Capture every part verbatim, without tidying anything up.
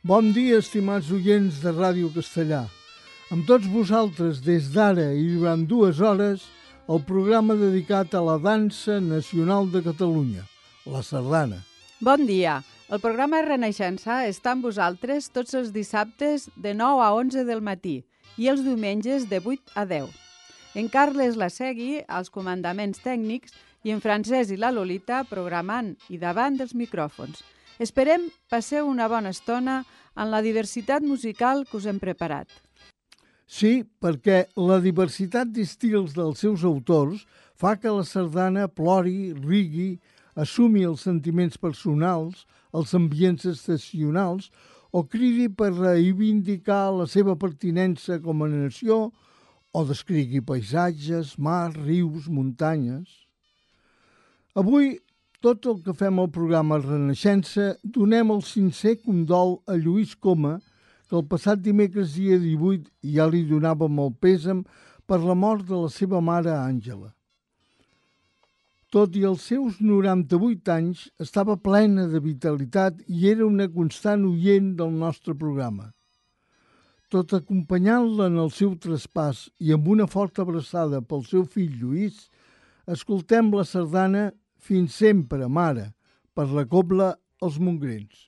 Bon dia, estimats oients de Ràdio Castellà. Amb tots vosaltres, des d'ara i durant dues hores, el programa dedicat a la dansa nacional de Catalunya, la sardana. Bon dia. El programa Renaixença està amb vosaltres tots els dissabtes de nou a onze del matí i els diumenges de vuit a deu. En Carles Lasegui, als comandaments tècnics, i en Francesc i la Lolita programant i davant dels micròfons. Esperem passeu una bona estona en la diversitat musical que us hem preparat. Sí, perquè la diversitat d'estils dels seus autors fa que la sardana plori, rigui, assumi els sentiments personals, els ambients estacionals o cridi per reivindicar la seva pertinença com a nació o descrigui paisatges, mar, rius, muntanyes. Avui, tot el que fem al programa Renaixença, donem el sincer condol a Lluís Coma, que el passat dimecres dia divuit ja li donàvem el pèsam per la mort de la seva mare Àngela. Tot i els seus noranta-vuit anys, estava plena de vitalitat i era una constant oient del nostre programa. Tot acompanyant-la en el seu traspàs i amb una forta abraçada pel seu fill Lluís, escoltem la sardana Fins sempre, mare, per la cobla Els Mongrens.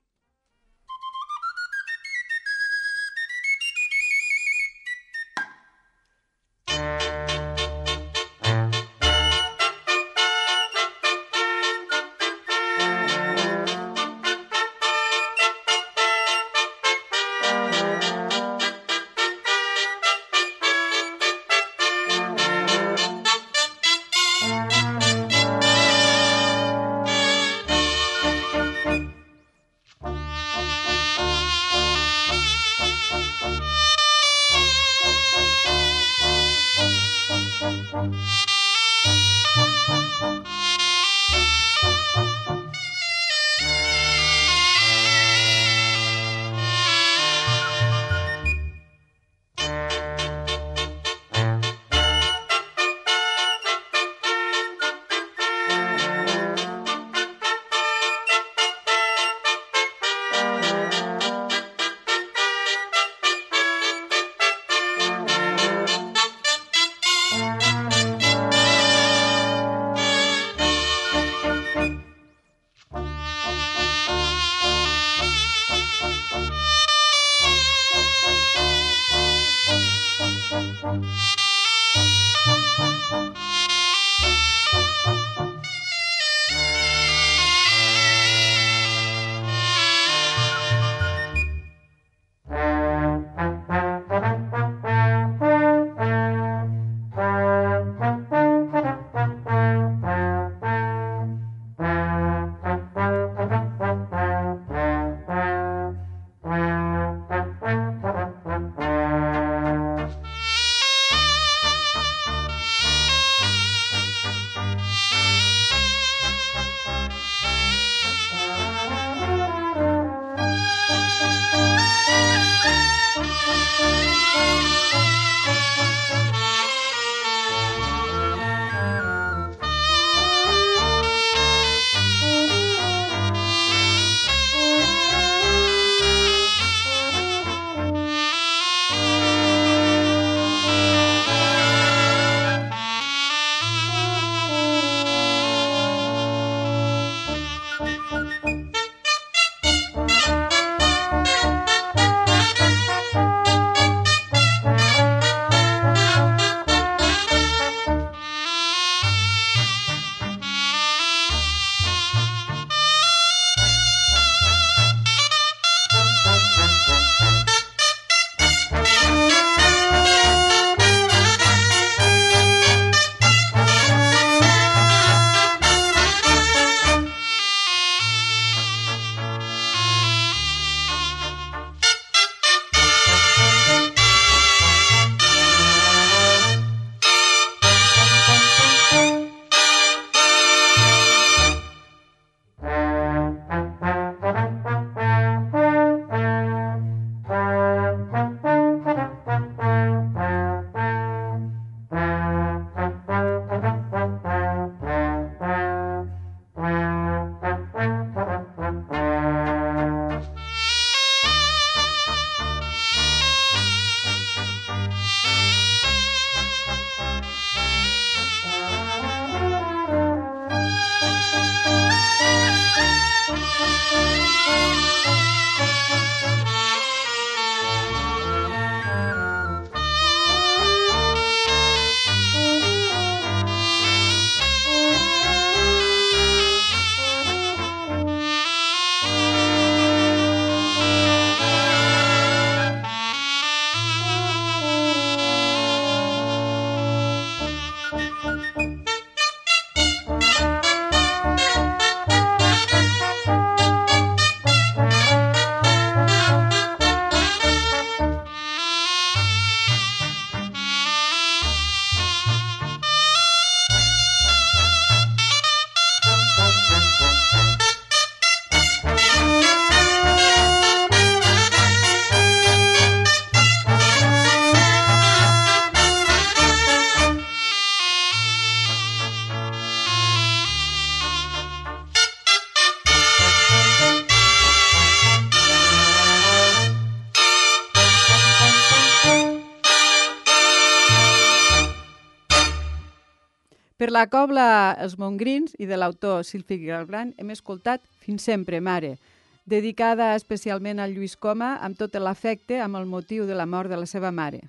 Per la cobla Els Mongrins i de l'autor Silfi Galbran hem escoltat Fins sempre, mare, dedicada especialment al Lluís Coma amb tot l'afecte amb el motiu de la mort de la seva mare.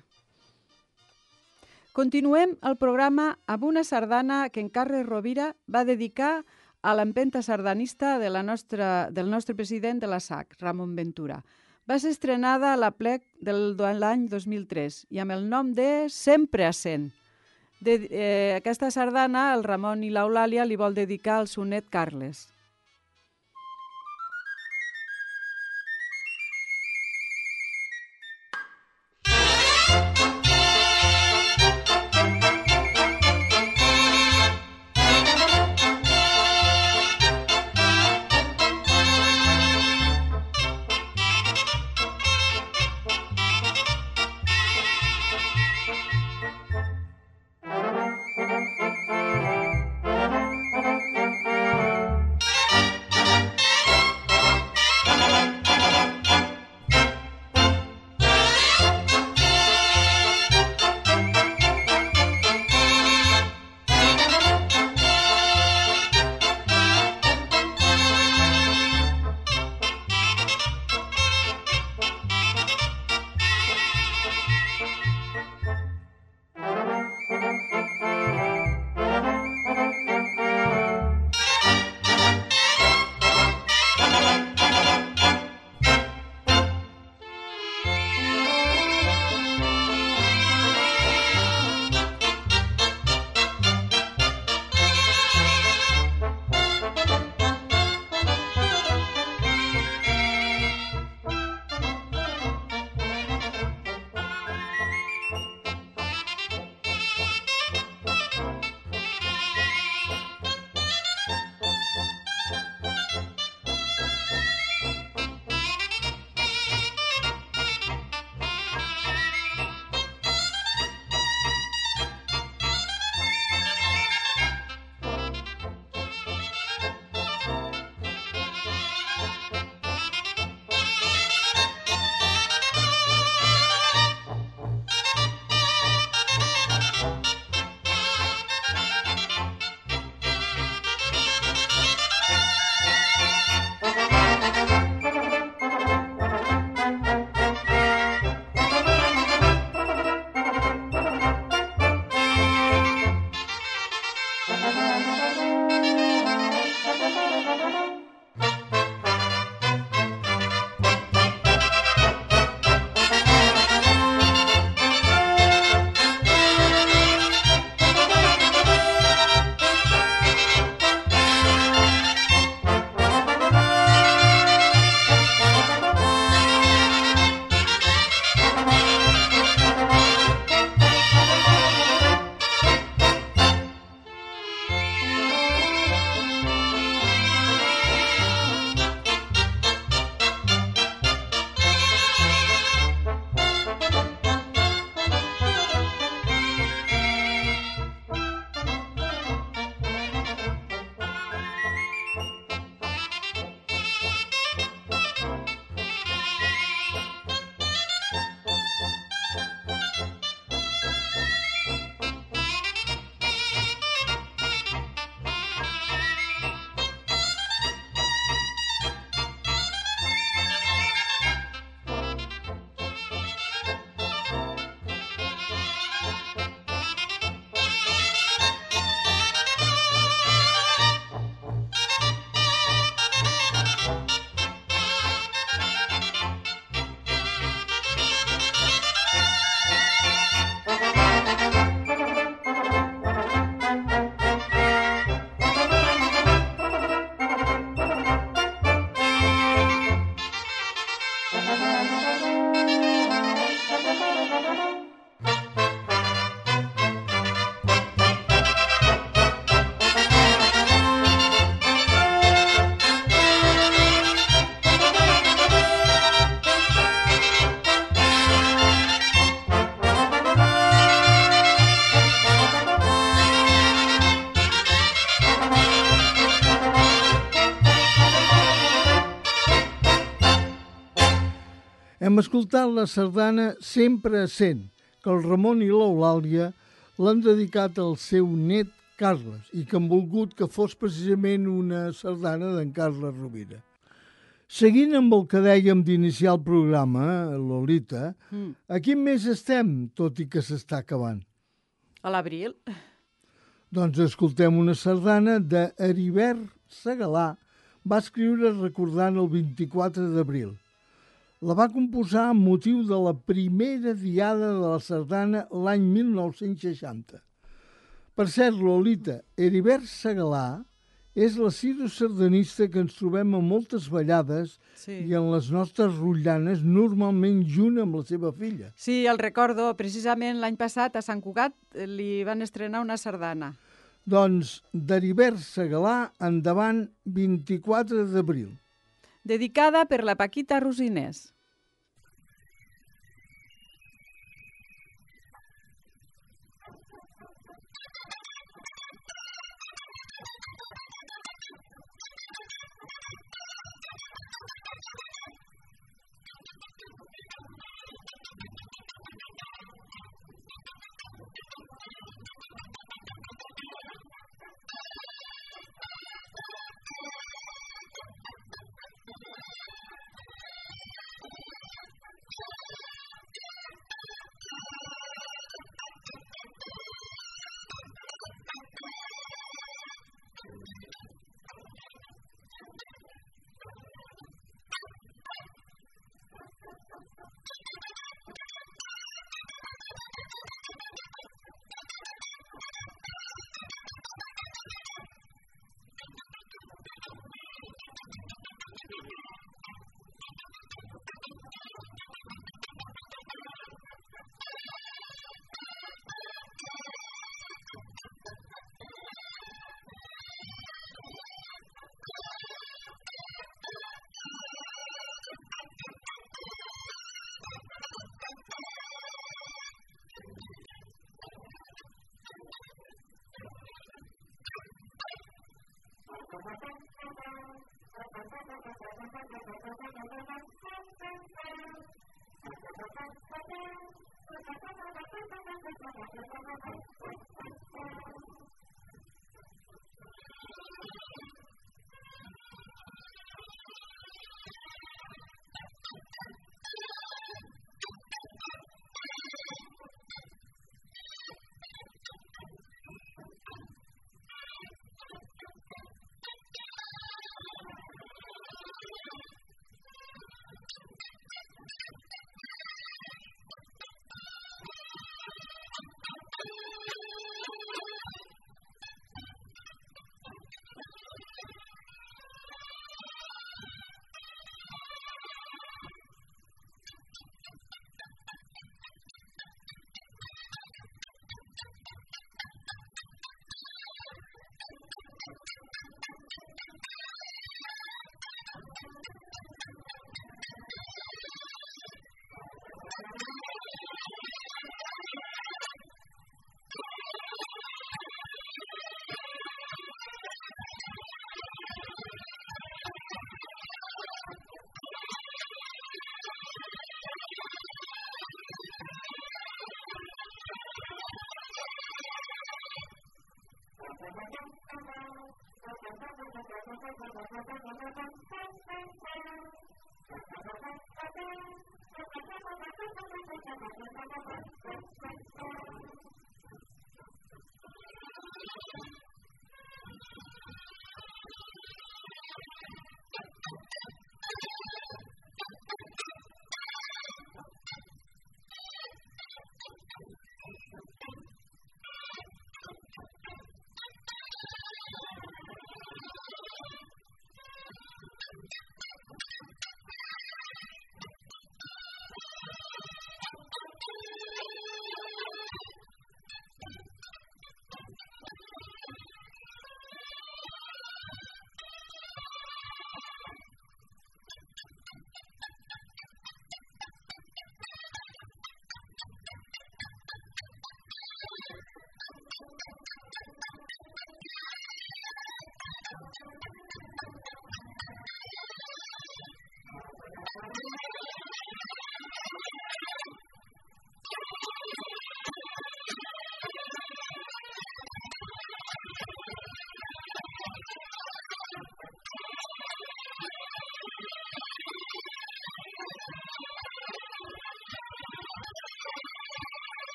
Continuem el programa amb una sardana que en Carles Rovira va dedicar a l'empenta sardanista de la nostra, del nostre president de la S A C, Ramon Ventura. Va ser estrenada a la plec del l'any dos mil tres i amb el nom de Sempre a cent. De, eh, aquesta sardana el Ramon i l'Eulàlia li vol dedicar al seu net Carles. Hem escoltat la sardana Sempre a cent, que el Ramon i l'Eulàlia l'han dedicat al seu net Carles, i que han volgut que fos precisament una sardana d'en Carles Rovira. Seguint amb el que dèiem d'iniciar el programa, Lolita, mm. a quin mes estem, tot i que s'està acabant? A l'abril. Doncs escoltem una sardana d'Heribert Segalà. Va escriure recordant el vint-i-quatre d'abril. La va composar amb motiu de la primera diada de la sardana l'any mil nou-cents seixanta. Per cert, Lolita, Heribert Segalà és l'assidu sardanista que ens trobem a moltes ballades sí. i en les nostres rotllanes, normalment junt amb la seva filla. Sí, el recordo. Precisament l'any passat a Sant Cugat li van estrenar una sardana. Doncs d'Heribert Segalà, endavant, vint-i-quatre d'abril. Dedicada per la Paquita Rosinès.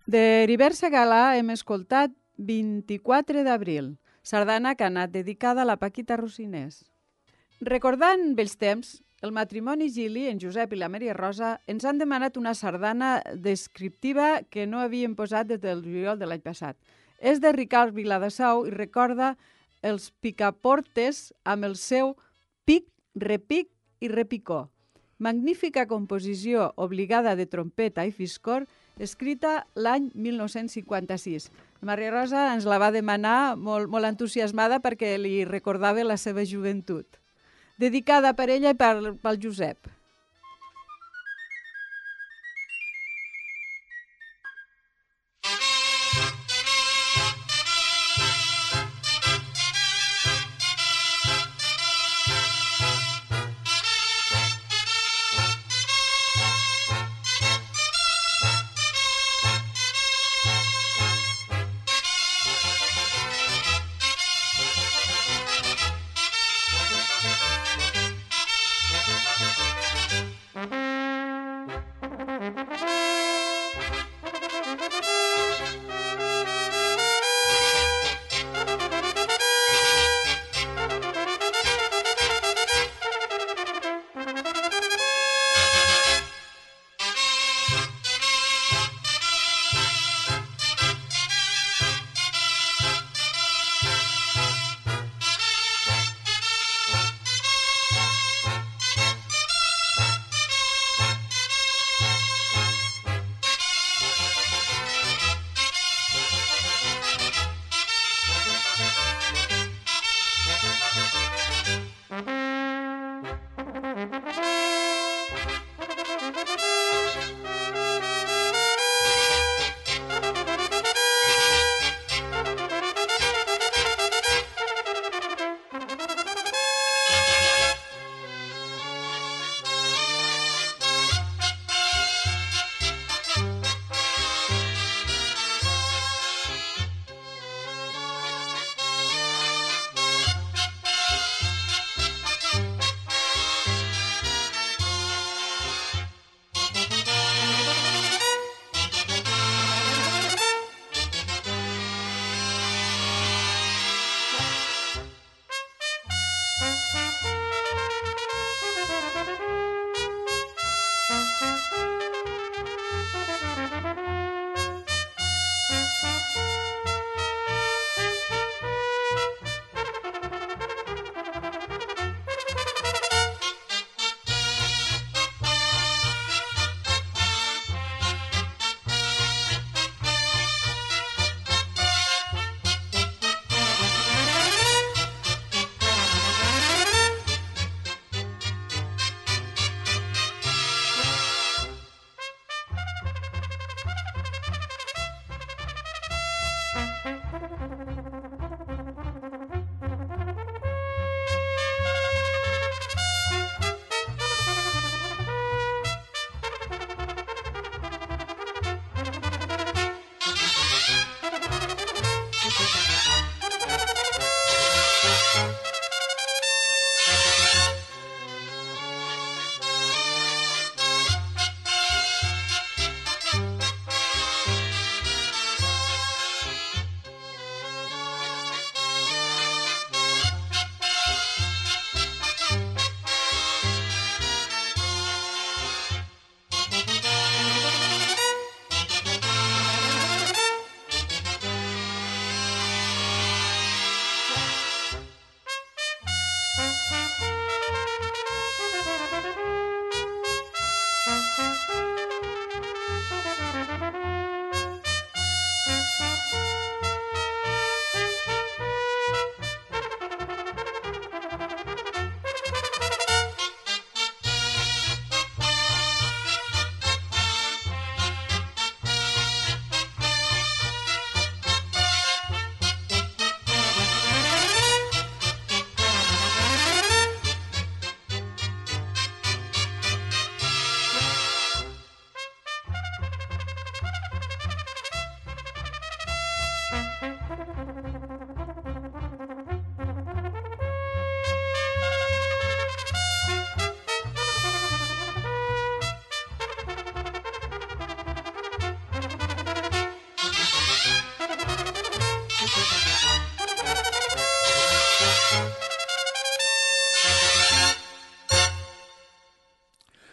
De Heribert Segalà hem escoltat vint-i-quatre d'abril, sardana que ha anat dedicada a la Paquita Rocinés. Recordant vells temps, el matrimoni Gili, en Josep i la Maria Rosa, ens han demanat una sardana descriptiva que no havien posat des del juliol de l'any passat. És de Ricard Viladasau i recorda els picaportes amb el seu pic, repic i repicó. Magnífica composició obligada de trompeta i fiscor, escrita l'any mil nou-cents cinquanta-sis. Maria Rosa ens la va demanar molt, molt entusiasmada perquè li recordava la seva joventut. Dedicada per ella i pel, pel Josep.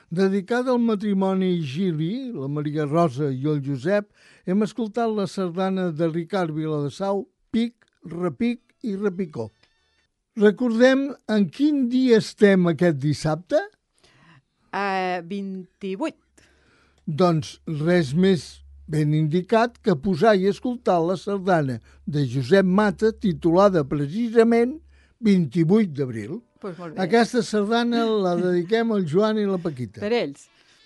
Dedicada al matrimoni Gili, la Maria Rosa i el Josep, hem escoltat la sardana de Ricard Viladesau, Pic, Repic i Repicó. Recordem en quin dia estem aquest dissabte? Uh, vint-i-vuit. Doncs res més ben indicat que posar i escoltar la sardana de Josep Mata, titulada precisament vint-i-vuit d'abril. Pues molt bé. Aquesta sardana la dediquem al Joan i la Paquita. Per ells.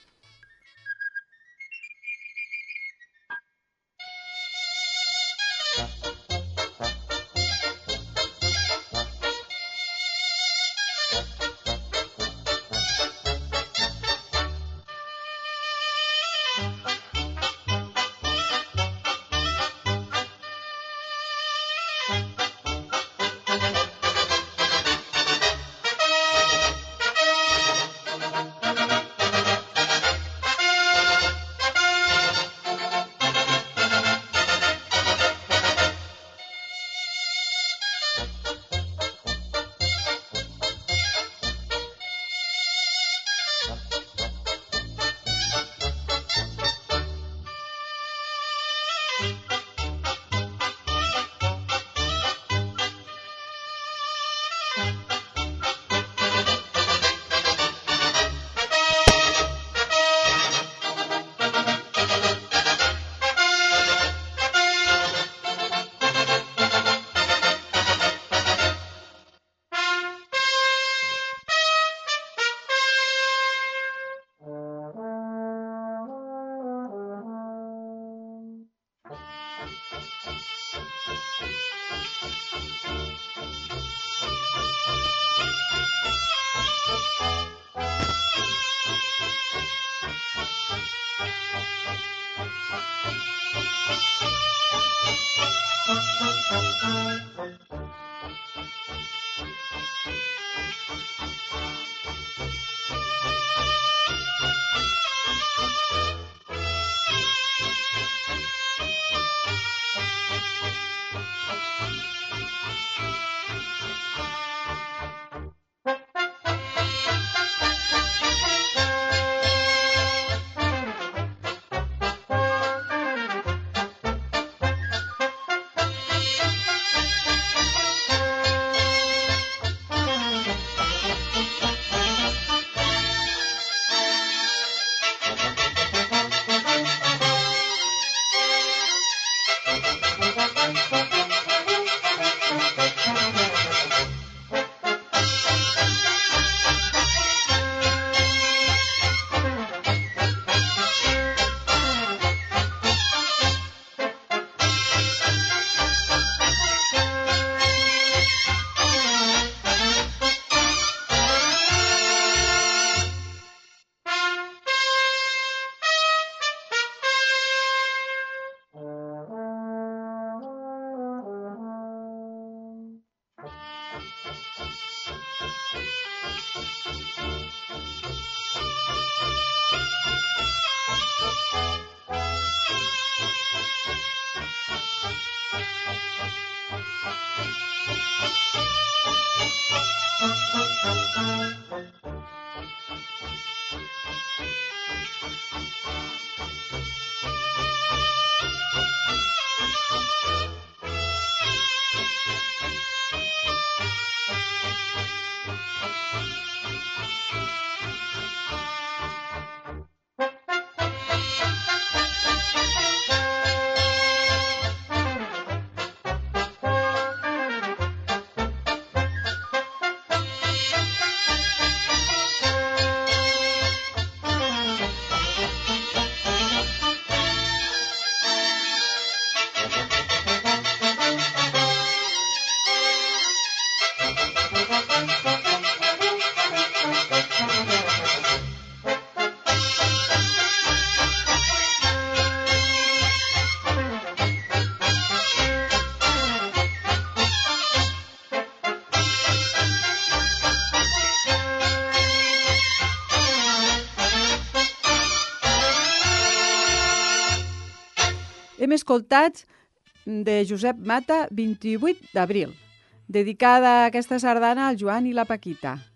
Hem escoltat de Josep Mata, vint-i-vuit d'abril, dedicada a aquesta sardana al Joan i la Paquita.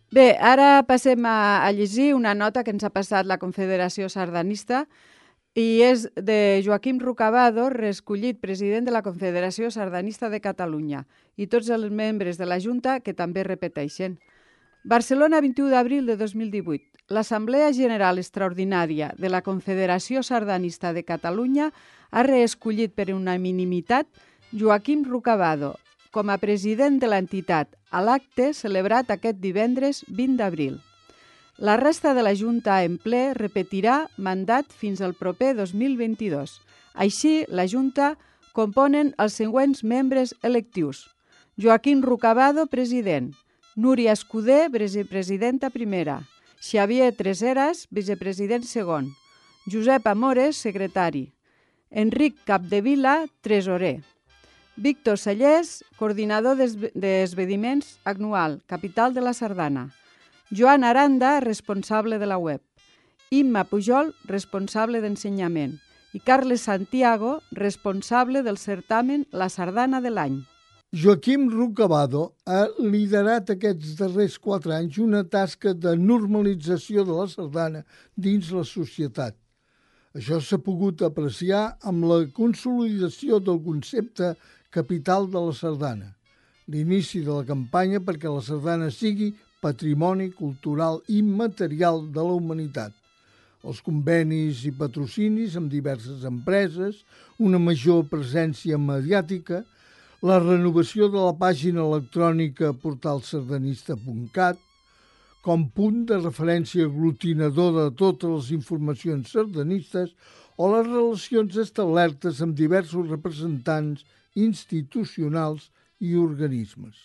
Bé, ara passem a, a llegir una nota que ens ha passat la Confederació Sardanista i és de Joaquim Rucabado, reescollit president de la Confederació Sardanista de Catalunya, i tots els membres de la Junta que també repeteixen. Barcelona, vint-i-u d'abril de dos mil divuit. L'Assemblea General Extraordinària de la Confederació Sardanista de Catalunya ha reescollit per unanimitat Joaquim Rucabado com a president de l'entitat a l'acte celebrat aquest divendres vint d'abril. La resta de la Junta en ple repetirà mandat fins al proper dos mil vint-i-dos. Així, la Junta componen els següents membres electius. Joaquim Rucabado, president. Núria Escudé, vicepresidenta primera. Xavier Treseras, vicepresident segon. Josep Amores, secretari. Enric Capdevila, tresorer. Víctor Sallés, coordinador d'esdeveniments anual, capital de la Sardana. Joan Aranda, responsable de la web. Imma Pujol, responsable d'ensenyament. I Carles Santiago, responsable del certamen La Sardana de l'any. Joaquim Rucabado ha liderat aquests darrers quatre anys una tasca de normalització de la sardana dins la societat. Això s'ha pogut apreciar amb la consolidació del concepte capital de la sardana, l'inici de la campanya perquè la sardana sigui patrimoni cultural immaterial de la humanitat, els convenis i patrocinis amb diverses empreses, una major presència mediàtica, la renovació de la pàgina electrònica portalsardanista punt cat, com punt de referència aglutinador de totes les informacions sardanistes o les relacions establertes amb diversos representants institucionals i organismes.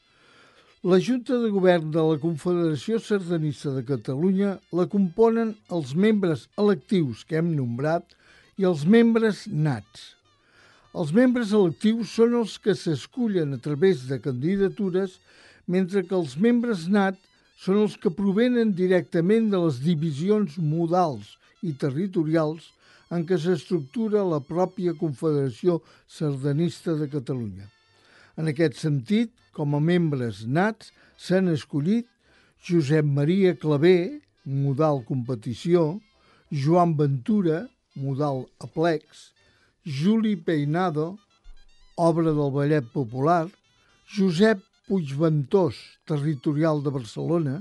La Junta de Govern de la Confederació Sardanista de Catalunya la componen els membres electius que hem nombrat i els membres nats. Els membres electius són els que s'escullen a través de candidatures, mentre que els membres nats són els que provenen directament de les divisions modals i territorials en què s'estructura la pròpia Confederació Sardanista de Catalunya. En aquest sentit, com a membres nats, s'han escollit Josep Maria Clavé, modal competició, Joan Ventura, modal aplecs, Juli Peinado, obra del ballet popular, Josep Puigventós, territorial de Barcelona,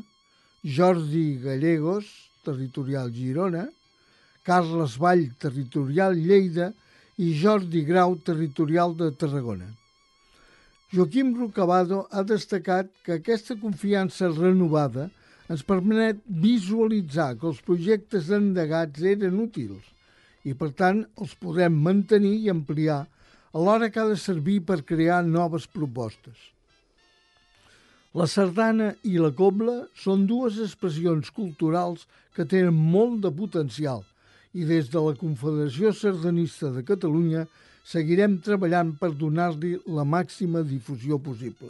Jordi Gallegos, territorial Girona, Carles Vall, territorial Lleida i Jordi Grau, territorial de Tarragona. Joaquim Rucabado ha destacat que aquesta confiança renovada ens permet visualitzar que els projectes endegats eren útils i, per tant, els podem mantenir i ampliar alhora que ha de servir per crear noves propostes. La sardana i la cobla són dues expressions culturals que tenen molt de potencial i des de la Confederació Sardanista de Catalunya seguirem treballant per donar-li la màxima difusió possible.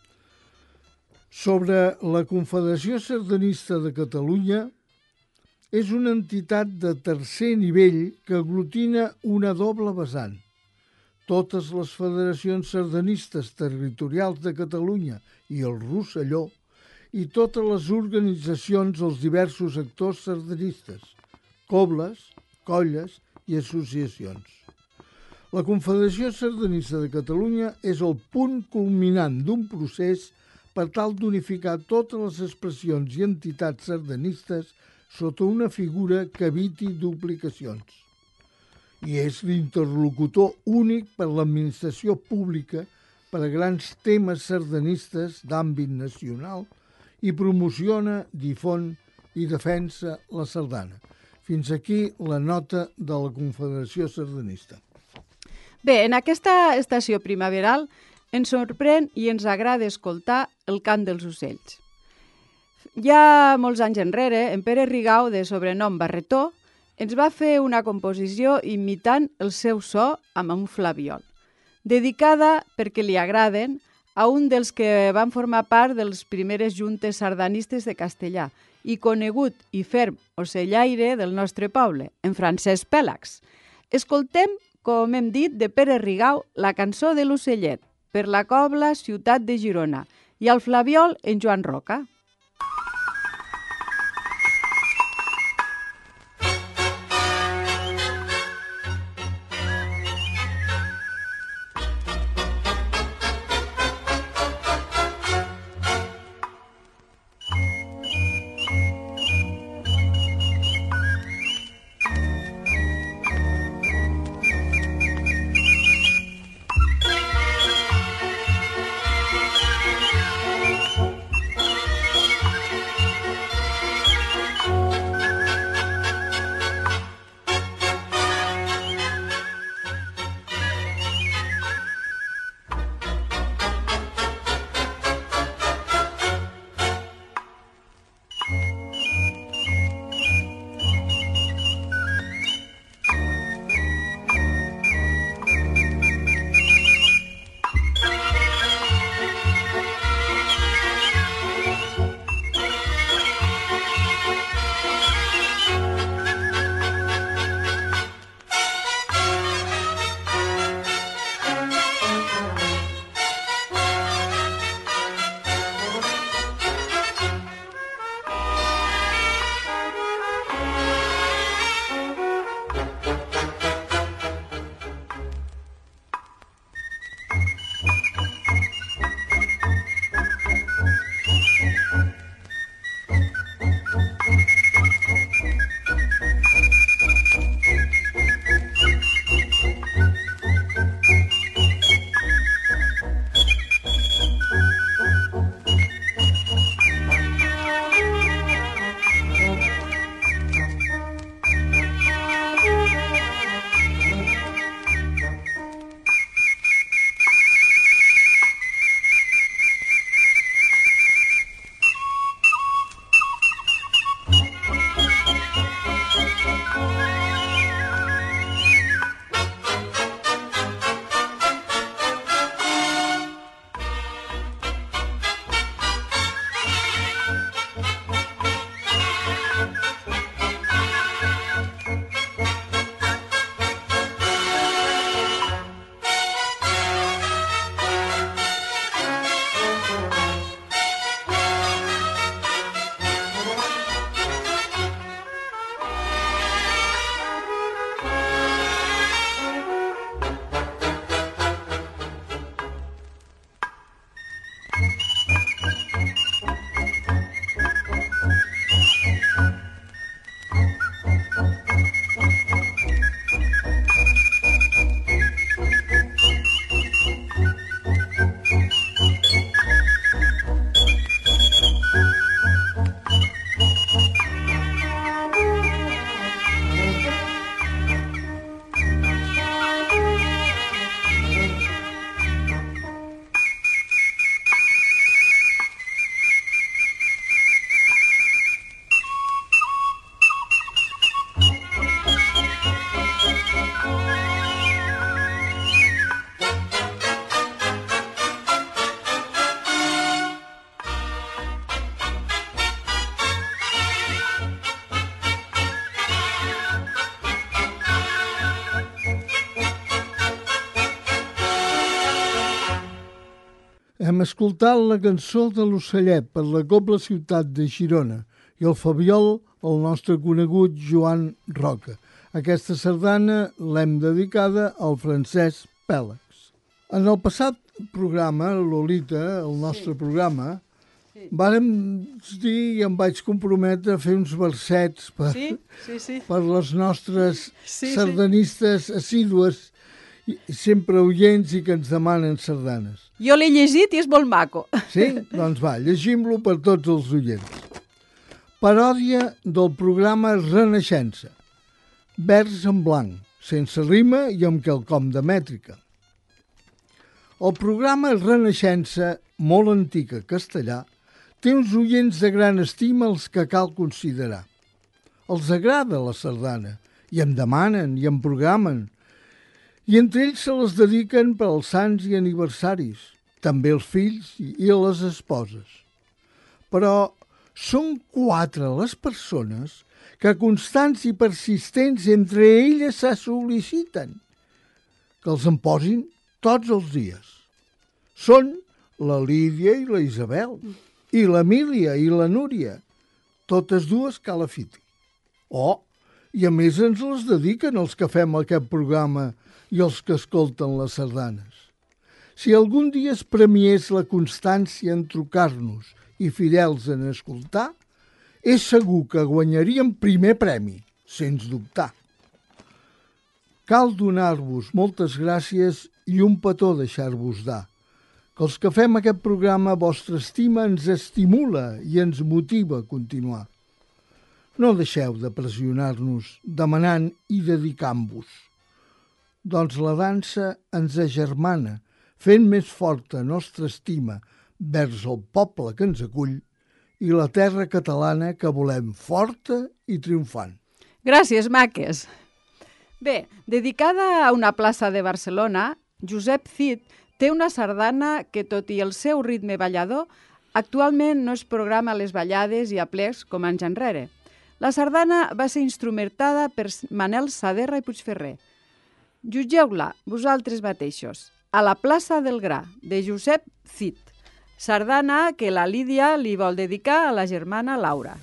Sobre la Confederació Sardanista de Catalunya, és una entitat de tercer nivell que aglutina una doble vessant. Totes les federacions sardanistes territorials de Catalunya i el Rosselló i totes les organitzacions dels diversos actors sardanistes, cobles, colles i associacions. La Confederació Sardanista de Catalunya és el punt culminant d'un procés per tal d'unificar totes les expressions i entitats sardanistes sota una figura que eviti duplicacions. I és l'interlocutor únic per l'administració pública per a grans temes sardanistes d'àmbit nacional i promociona, difon i defensa la sardana. Fins aquí la nota de la Confederació Sardanista. Bé, en aquesta estació primaveral ens sorprèn i ens agrada escoltar el cant dels ocells. Ja molts anys enrere, en Pere Rigau, de sobrenom Barretó, ens va fer una composició imitant el seu so amb un flabiol, dedicada, perquè li agraden, a un dels que van formar part de les primeres juntes sardanistes de castellà i conegut i ferm ocellaire del nostre poble, en Francesc Pèlax. Escoltem, com hem dit, de Pere Rigau, la cançó de l'ocellet, per la cobla Ciutat de Girona, i al flabiol en Joan Roca. Hem escoltat la cançó de l'Ocellet per la Cobla Ciutat de Girona i el Fabiol, el nostre conegut Joan Roca. Aquesta sardana l'hem dedicada al Francesc Pèlex. En el passat programa, Lolita, el nostre sí. programa, sí. vàrem dir i em vaig comprometre a fer uns versets per, sí, sí, sí. per les nostres sí, sardanistes sí. assídues, sempre oients i que ens demanen sardanes. Jo l'he llegit i és molt maco. Sí? Doncs va, llegim-lo per tots els oients. Paròdia del programa Renaixença. Vers en blanc, sense rima i amb quelcom de mètrica. El programa Renaixença, molt antic a castellà, té uns oients de gran estima els que cal considerar. Els agrada la sardana i em demanen i em programen, i entre ells se les dediquen per als sants i aniversaris, també els fills i les esposes. Però són quatre les persones que constants i persistents entre elles se sol·liciten, que els en posin tots els dies. Són la Lídia i la Isabel, i l'Emília i la Núria, totes dues calafiti. Oh, i a més ens les dediquen els que fem aquest programa i els que escolten les sardanes. Si algun dia es premiés la constància en trucar-nos i fidels en escoltar, és segur que guanyaríem primer premi, sens dubtar. Cal donar-vos moltes gràcies i un petó deixar-vos dar, que els que fem aquest programa vostra estima ens estimula i ens motiva a continuar. No deixeu de pressionar-nos demanant i dedicant-vos. Doncs la dansa ens agermana, fent més forta nostra estima vers el poble que ens acull i la terra catalana que volem forta i triomfant. Gràcies, maques. Bé, dedicada a una plaça de Barcelona, Josep Cid té una sardana que, tot i el seu ritme ballador, actualment no es programa a les ballades i a plecs com anys enrere. La sardana va ser instrumentada per Manel Saderra i Puigferrer. Jutgeu-la vosaltres mateixos. A la plaça del Gra, de Josep Cid. Sardana que la Lídia li vol dedicar a la germana Laura.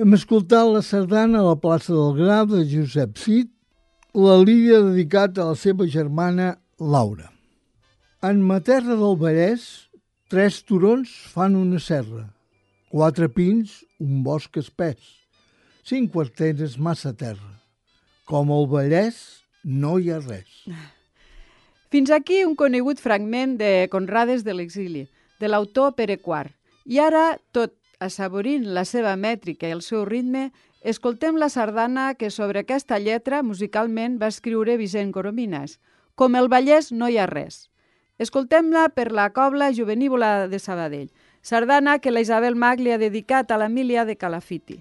Hem escoltat la sardana a la plaça del Gra de Josep Cid, la Lídia dedicat a la seva germana Laura. En ma terra del Vallès, tres turons fan una serra, quatre pins, un bosc espès, cinc quarteres massa terra. Com al Vallès no hi ha res. Fins aquí un conegut fragment de Conrades de l'exili, de l'autor Pere Quart. I ara, tot assaborint la seva mètrica i el seu ritme, escoltem la sardana que sobre aquesta lletra musicalment va escriure Vicent Corominas. Com el Vallès no hi ha res. Escoltem-la per la Cobla Juvenívola de Sabadell, sardana que la Isabel Mag li ha dedicat a l'Emília de Calafiti.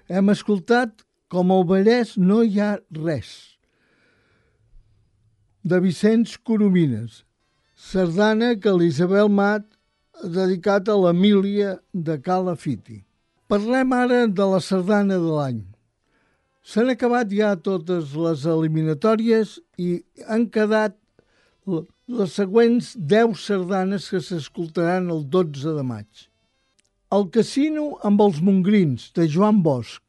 Hem escoltat Com al Vallès no hi ha res, de Vicenç Coromines, sardana que l'Isabel Mat ha dedicat a l'Emília de Ca Lafiti. Parlem ara de la sardana de l'any. S'han acabat ja totes les eliminatòries i han quedat les següents deu sardanes que s'escoltaran el dotze de maig. El Casino amb els Mongrins, de Joan Bosch.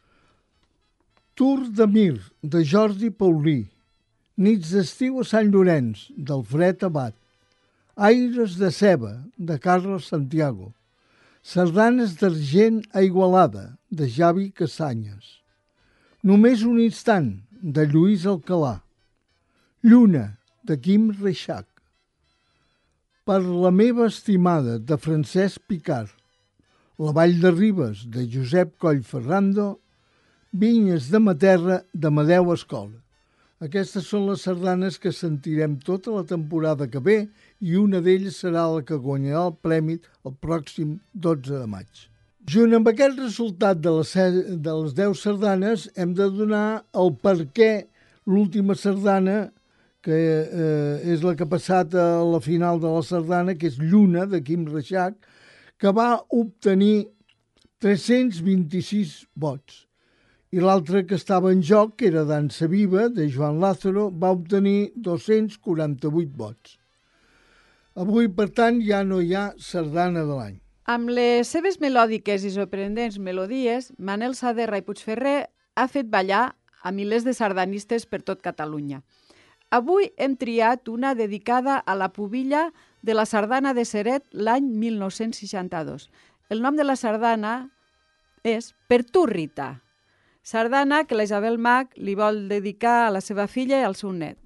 Tour de Mir, de Jordi Paulí. Nits d'estiu a Sant Llorenç, d'Alfred Abat. Aires de ceba, de Carlos Santiago. Sardanes d'argent a Igualada, de Javi Casanyes. Només un instant, de Lluís Alcalà. Lluna, de Quim Reixac. Per la meva estimada, de Francesc Picard. La Vall de Ribes, de Josep Coll Ferrando. Vinyes de Materra, d'Amadeu Escola. Aquestes són les sardanes que sentirem tota la temporada que ve i una d'elles serà la que guanyarà el premi el pròxim dotze de maig. Junt amb aquest resultat de les, de les deu sardanes hem de donar el per què l'última sardana, que eh, és la que ha passat a la final de la sardana, que és Lluna, de Quim Reixac, que va obtenir tres-cents vint-i-sis vots. I l'altre que estava en joc, que era Dansa Viva, de Joan Lázaro, va obtenir dos-cents quaranta-vuit vots. Avui, per tant, ja no hi ha sardana de l'any. Amb les seves melòdiques i sorprendents melodies, Manel Saderra i Puigferrer ha fet ballar a milers de sardanistes per tot Catalunya. Avui hem triat una dedicada a la pubilla de la sardana de Ceret l'any mil nou-cents seixanta-dos. El nom de la sardana és Per tu, Rita. Sardana que la Isabel Mat li vol dedicar a la seva filla i al seu net.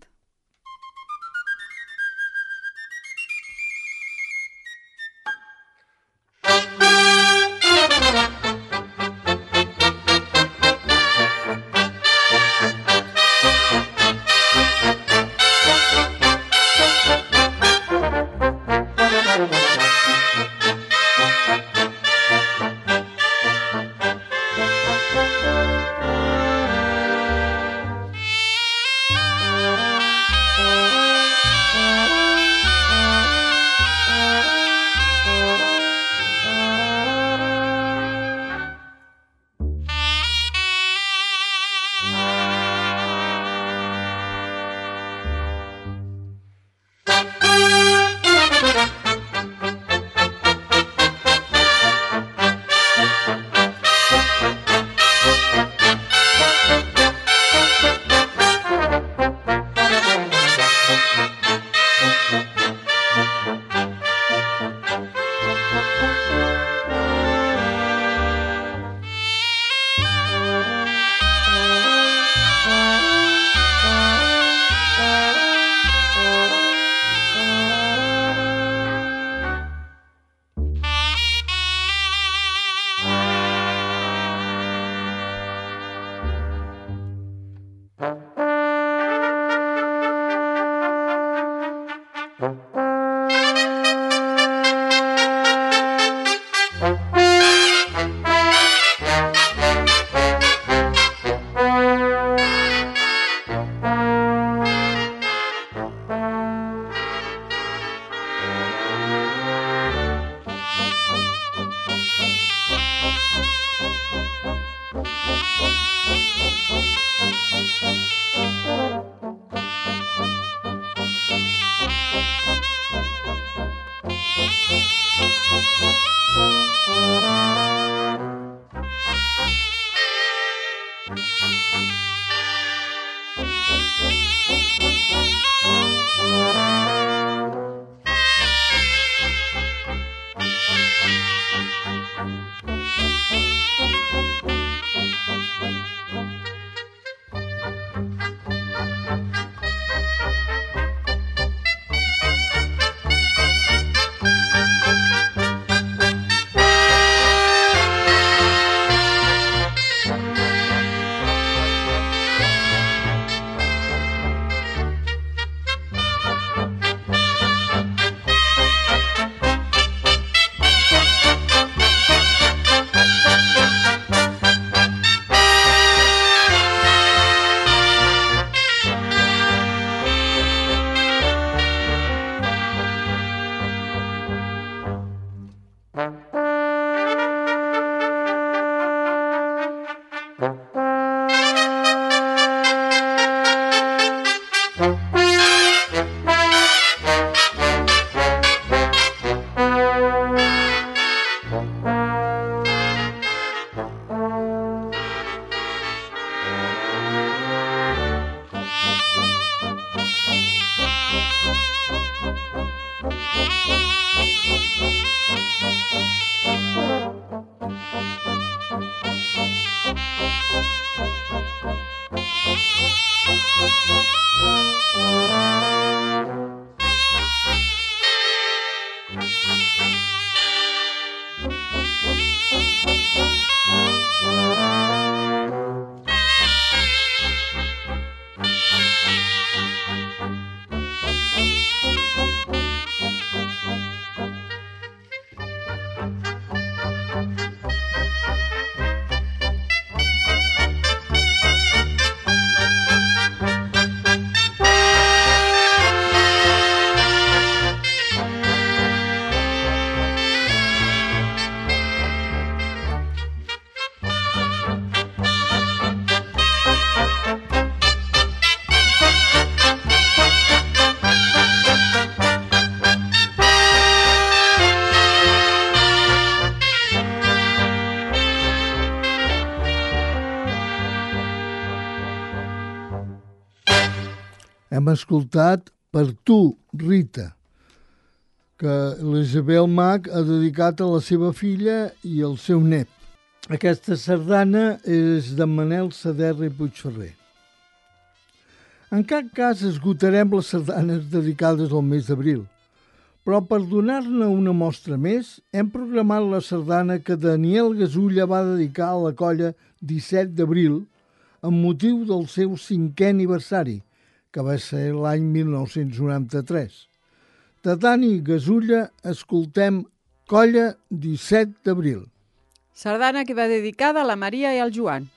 Hem escoltat Per tu, Rita, que l'Isabel Mach ha dedicat a la seva filla i al seu net. Aquesta sardana és de Manel Saderra i Puigferrer. En cap cas esgotarem les sardanes dedicades al mes d'abril, però per donar-ne una mostra més, hem programat la sardana que Daniel Gasulla va dedicar a la colla disset d'abril amb motiu del seu cinquè aniversari, que va ser l'any mil nou-cents noranta-tres. De Dani Gasulla escoltem Colla disset d'abril. Sardana que va dedicada a la Maria i al Joan.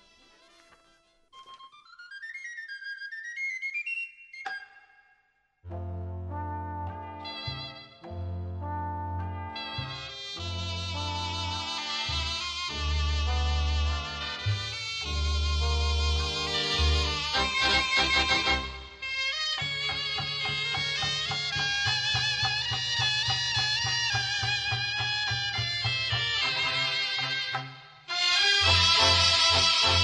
Thank you.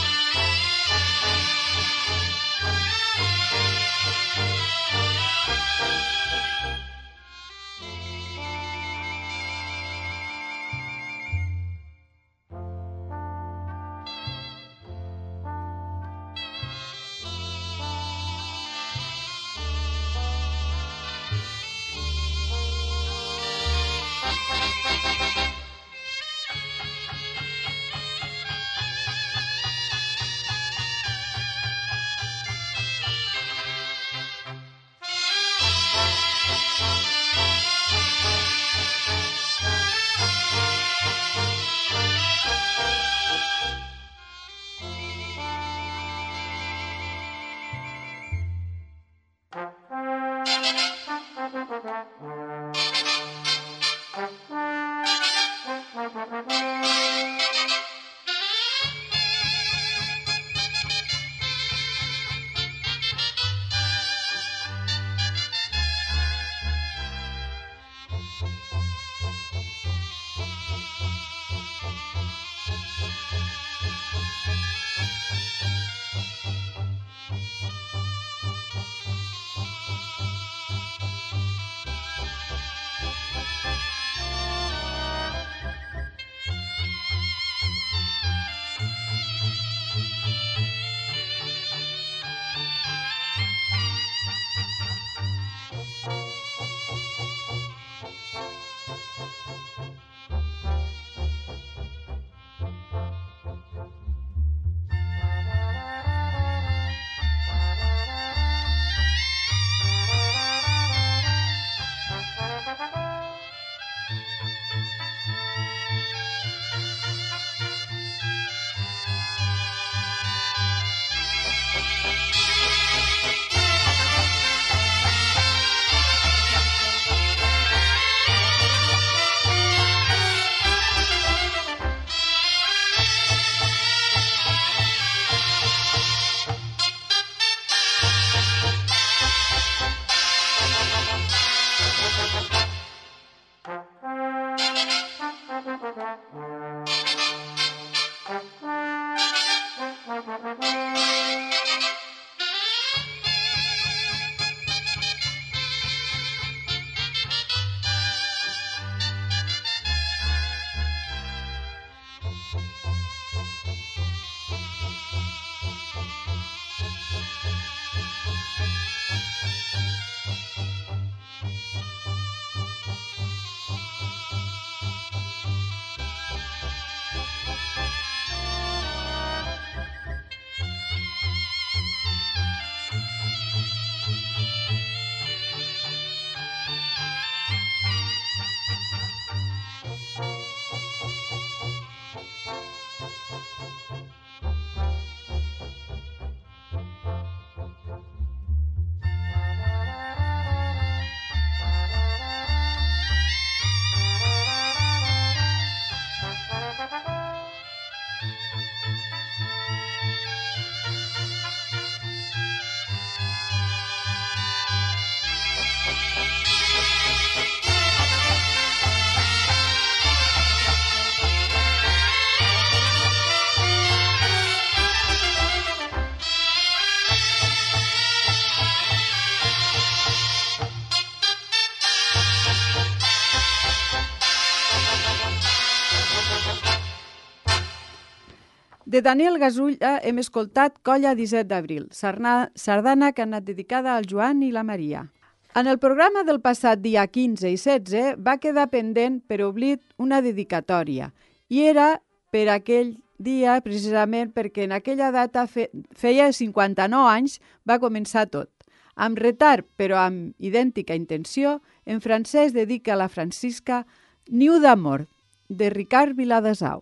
De Daniel Gasulla hem escoltat Colla disset d'abril, sardana que ha anat dedicada al Joan i la Maria. En el programa del passat dia quinze i setze va quedar pendent per oblit una dedicatòria i era per aquell dia precisament perquè en aquella data fe, feia cinquanta-nou anys va començar tot. Amb retard però amb idèntica intenció, en francès dedica a la Francisca Niu d'amor, de Ricard Viladesau.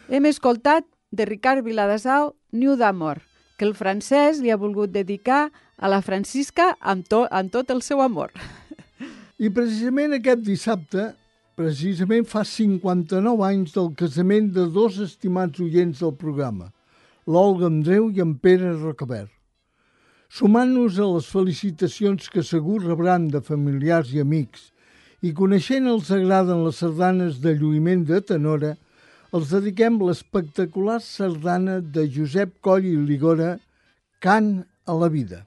Hem escoltat de Ricard Viladasau Niu d'amor, que el francès li ha volgut dedicar a la Francisca amb, to, amb tot el seu amor. I precisament aquest dissabte, precisament fa cinquanta-nou anys del casament de dos estimats oients del programa, l'Olga Andreu i en Pere Rocabert. Sumant-nos a les felicitacions que segur rebran de familiars i amics i coneixent els agraden les sardanes de lluïment de tenora, els dediquem l'espectacular sardana de Josep Coll i Ligora, Cant a la vida.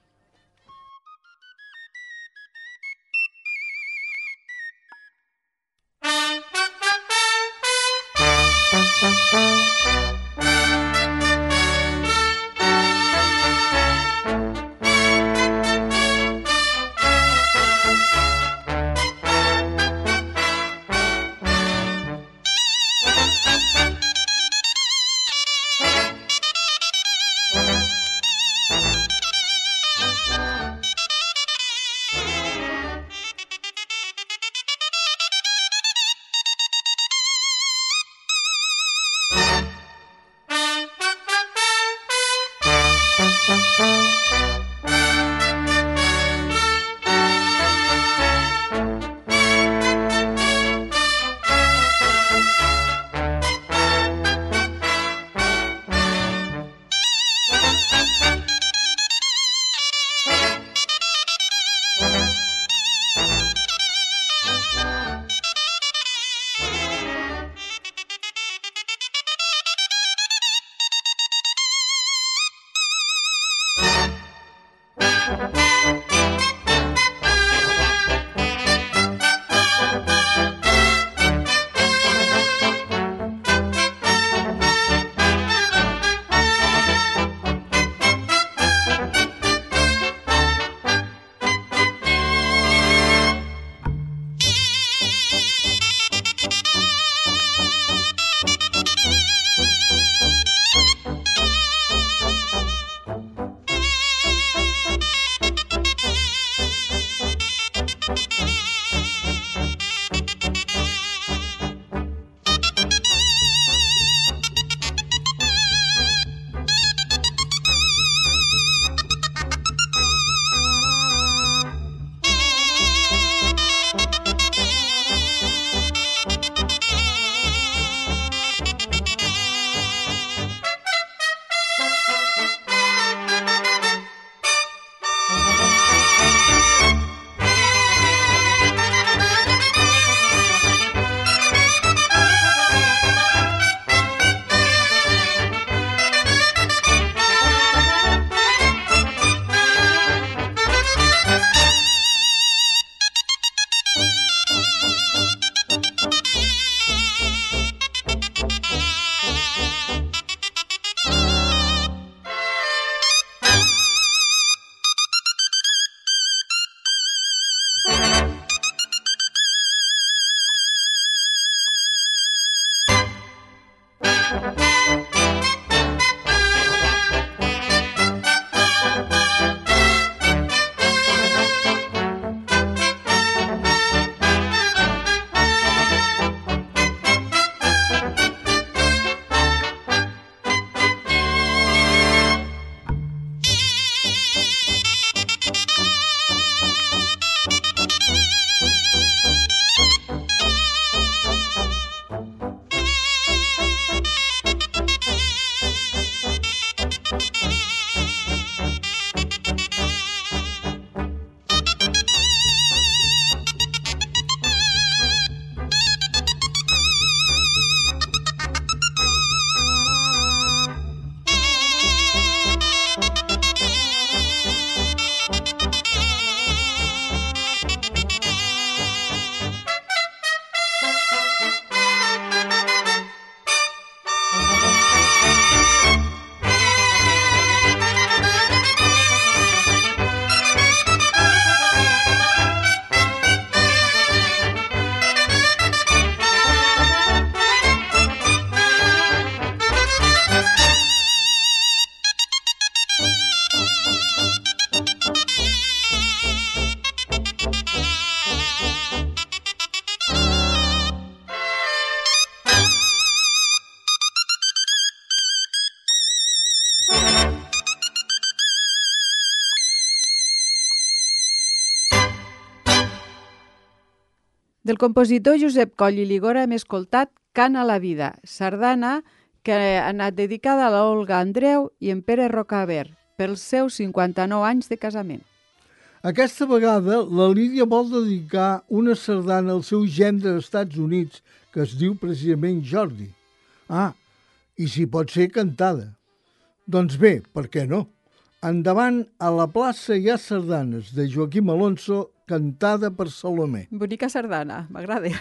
Del compositor Josep Coll i Ligora hem escoltat Cant a la vida, sardana que ha anat dedicada a l'Olga Andreu i en Pere Rocaber pels seus cinquanta-nou anys de casament. Aquesta vegada la Lídia vol dedicar una sardana al seu gendre als Estats Units que es diu precisament Jordi. Ah, i si pot ser cantada. Doncs bé, per què no? Endavant, a la plaça hi ha sardanes de Joaquim Alonso cantada per Salomé. Bonica sardana, m'agrada.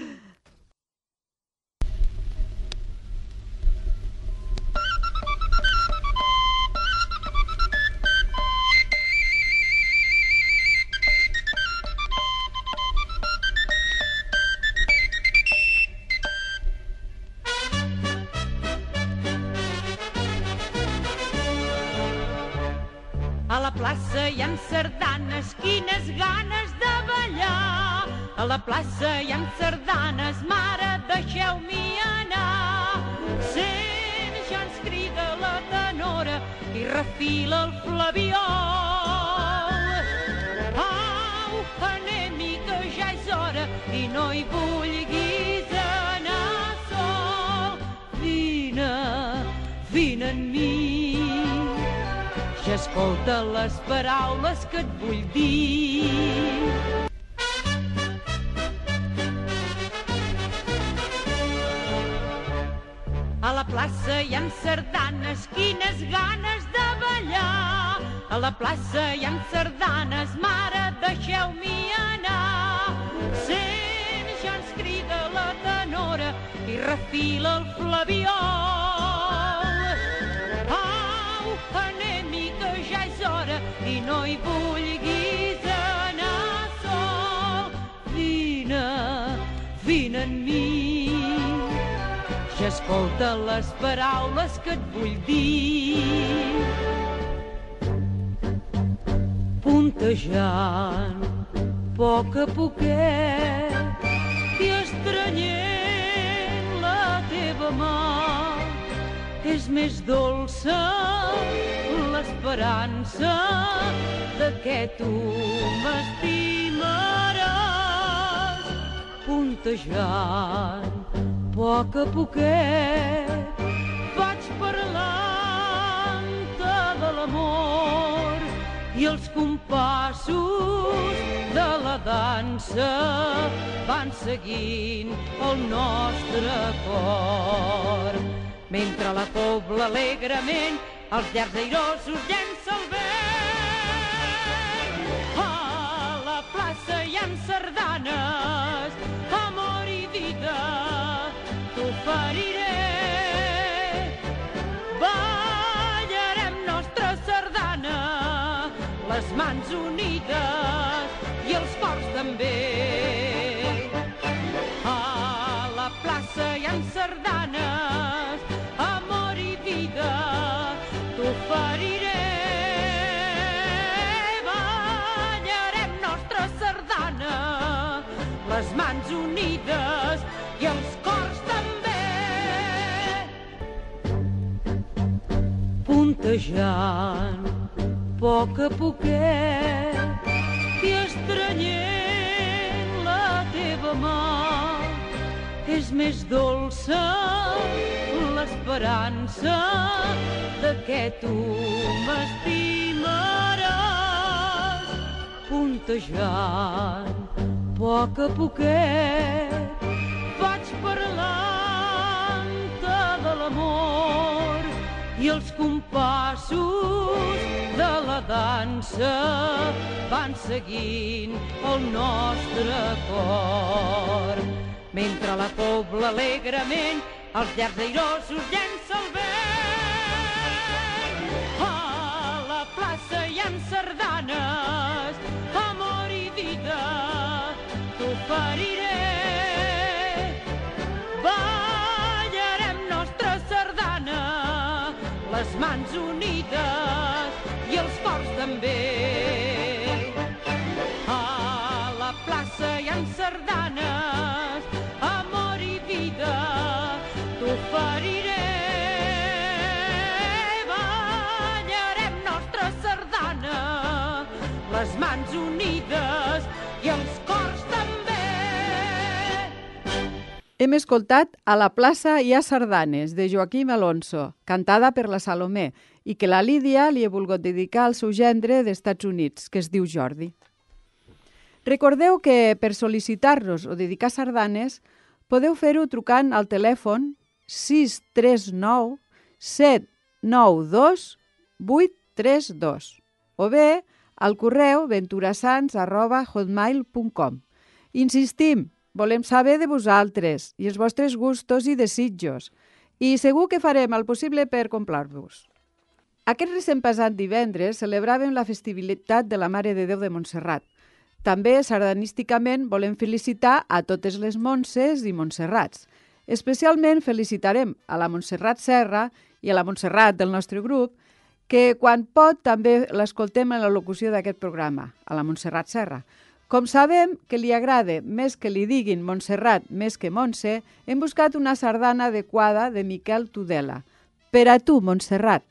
A la plaça hi ha sardanes, quines ganes de ballar. A la plaça hi ha sardanes, mare, deixeu-m'hi anar. Sent ja ens crida la tenora i refila el flabiol. Au, anem-hi que ja és hora i no hi vulguis anar sol. Vine, vine en mi. Ja escolta les paraules que et vull dir. A la plaça hi ha sardanes, quines ganes de ballar. A la plaça hi ha sardanes, mare, deixeu-m'hi anar. Sent ja ens crida la tenora i refila el flabiol. Au, anem-hi que ja és hora i no hi vulguis anar sol. Vine, vine en mi. Ja escolta les paraules que et vull dir. Puntejant, poc a poquet, i estranyent la teva mà, és més dolça l'esperança de que tu m'estimaràs. Puntejant, poc a poquet, vaig parlant-te de l'amor i els compassos de la dansa van seguint el nostre cor. Mentre la cobla alegrement els llars airosos llença el vent. A la plaça hi ha sardanes, amor i vida t'oferiré. Ballarem nostra sardana, les mans unides i els cors també. A la plaça hi ha sardanes, amor i vida t'oferiré. Ballarem nostra sardana, les mans unides i els cors també. Puntejant, poc a poquet, i estranyent la teva mà, és més dolça l'esperança de que tu m'estimaràs. Puntejant, poc a poquet, vaig parlant-te de l'amor i els compassos de la dansa van seguint el nostre cor. Mentre la cobla alegrement els llars airosos llença el vent. A la plaça hi ha sardanes, amor i vida t'oferiré. Ballarem nostra sardana, les mans unides i els cors també. A la plaça hi ha sardanes, amor i vida t'oferiré. Ballarem nostra sardana, les mans unides i els cors també. Hem escoltat A la plaça hi ha sardanes, de Joaquim Alonso, cantada per la Salomé, i que la Lídia li ha volgut dedicar al seu gendre d'Estats Units, que es diu Jordi. Recordeu que per sol·licitar-nos o dedicar sardanes podeu fer-ho trucant al telèfon sis tres nou set nou dos vuit tres dos o bé al correu venturasans arroba hotmail punt com. Insistim, volem saber de vosaltres i els vostres gustos i desitjos i segur que farem el possible per complir-vos. Aquest recent passat divendres celebràvem la festivitat de la Mare de Déu de Montserrat. També, sardanísticament, volem felicitar a totes les Montses i Montserrats. Especialment felicitarem a la Montserrat Serra i a la Montserrat del nostre grup, que quan pot també l'escoltem en la locució d'aquest programa, a la Montserrat Serra. Com sabem que li agrada més que li diguin Montserrat més que Montse, hem buscat una sardana adequada de Miquel Tudela. Per a tu, Montserrat.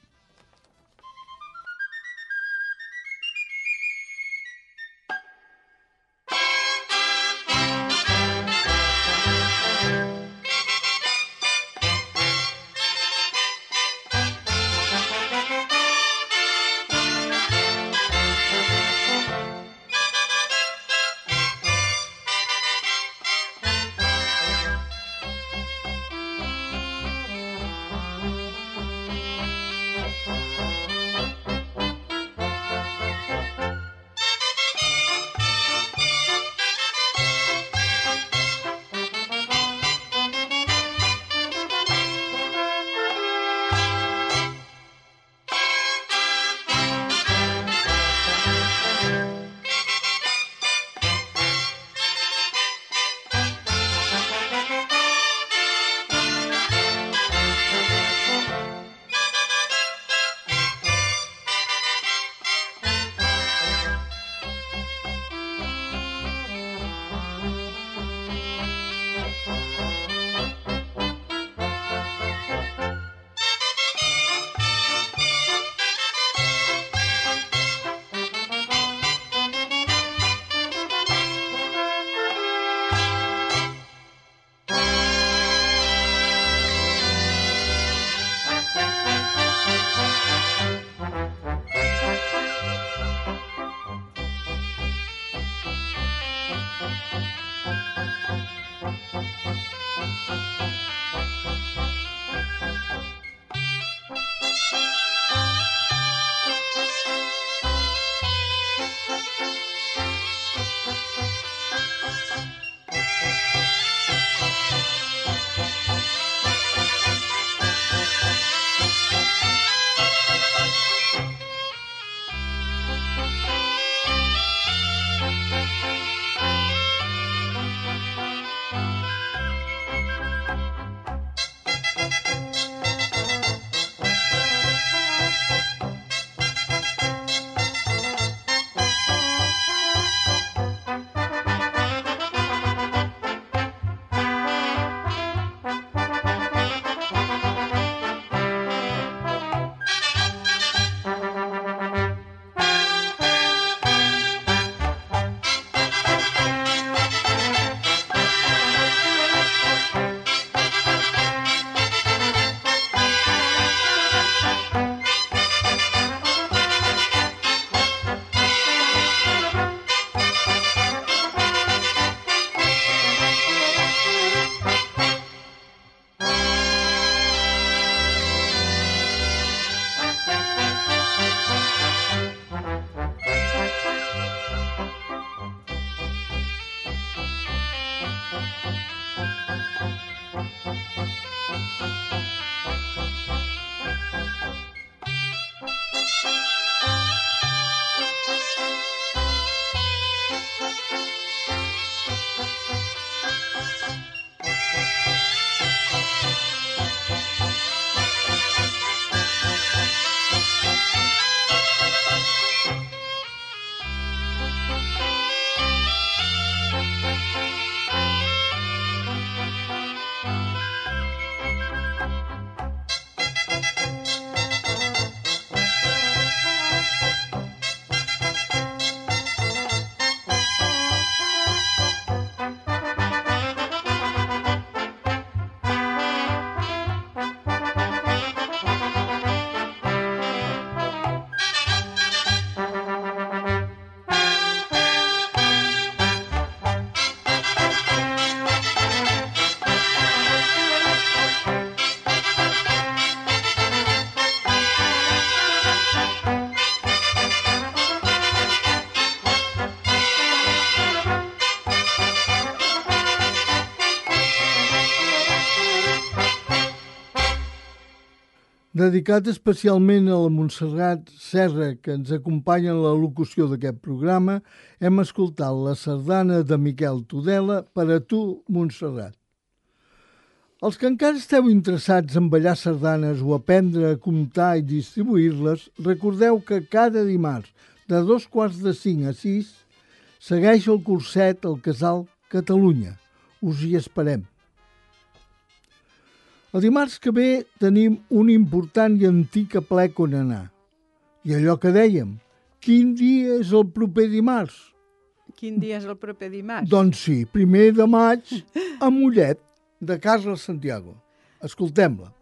Dedicat especialment a la Montserrat Serra, que ens acompanya en la locució d'aquest programa, hem escoltat la sardana de Miquel Tudela, Per a tu, Montserrat. Els que encara esteu interessats en ballar sardanes o aprendre a comptar i distribuir-les, recordeu que cada dimarts, de dos quarts de cinc a sis, segueix el curset al Casal Catalunya. Us hi esperem. El dimarts que ve tenim un important i antic aplec on anar. I allò que dèiem, quin dia és el proper dimarts? Quin dia és el proper dimarts? Doncs sí, primer de maig, a Mollet, de Carles Santiago. Escoltem-la.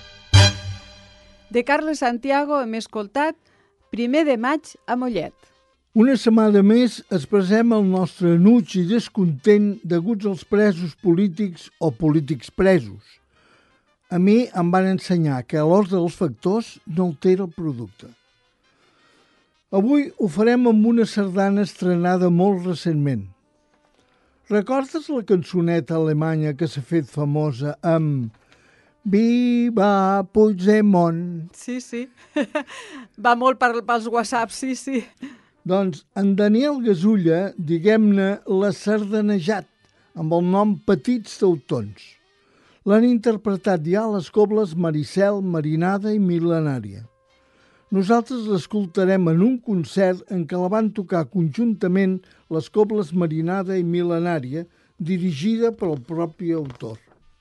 De Carles Santiago hem escoltat Primer de maig a Mollet. Una setmana més expressem el nostre enuig i descontent deguts als presos polítics o polítics presos. A mi em van ensenyar que l'os dels factors no altera el producte. Avui ho farem amb una sardana estrenada molt recentment. Recordes la cançoneta alemanya que s'ha fet famosa amb Viva Puigdemont? Sí, sí. Va molt per, pels WhatsApp, sí, sí. Doncs en Daniel Gasulla, diguem-ne, l'ha sardanejat amb el nom Petits Teutons. L'han interpretat ja les cobles Maricel, Marinada i Mil·lenària. Nosaltres l'escoltarem en un concert en què la van tocar conjuntament les cobles Marinada i Mil·lenària, dirigida pel propi autor.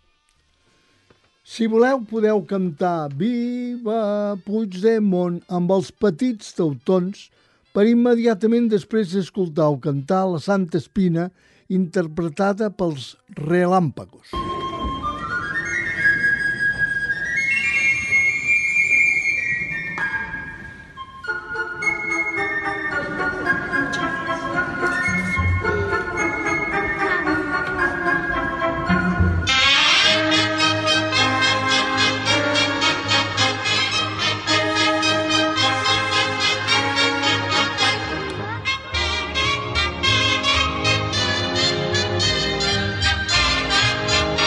Si voleu, podeu cantar Viva Puigdemont amb els Petits Teutons per immediatament després d'escoltar o cantar la Santa Espina interpretada pels Relàmpagos. Viva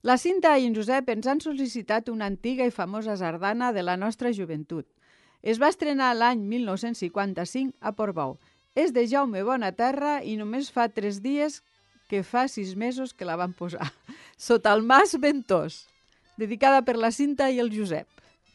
La Cinta i en Josep ens han sol·licitat una antiga i famosa sardana de la nostra joventut. Es va estrenar l'any mil nou-cents cinquanta-cinc a Portbou. És de Jaume Bonaterra i només fa tres dies que fa sis mesos que la van posar. Sota el mas ventós, dedicada per la Cinta i el Josep.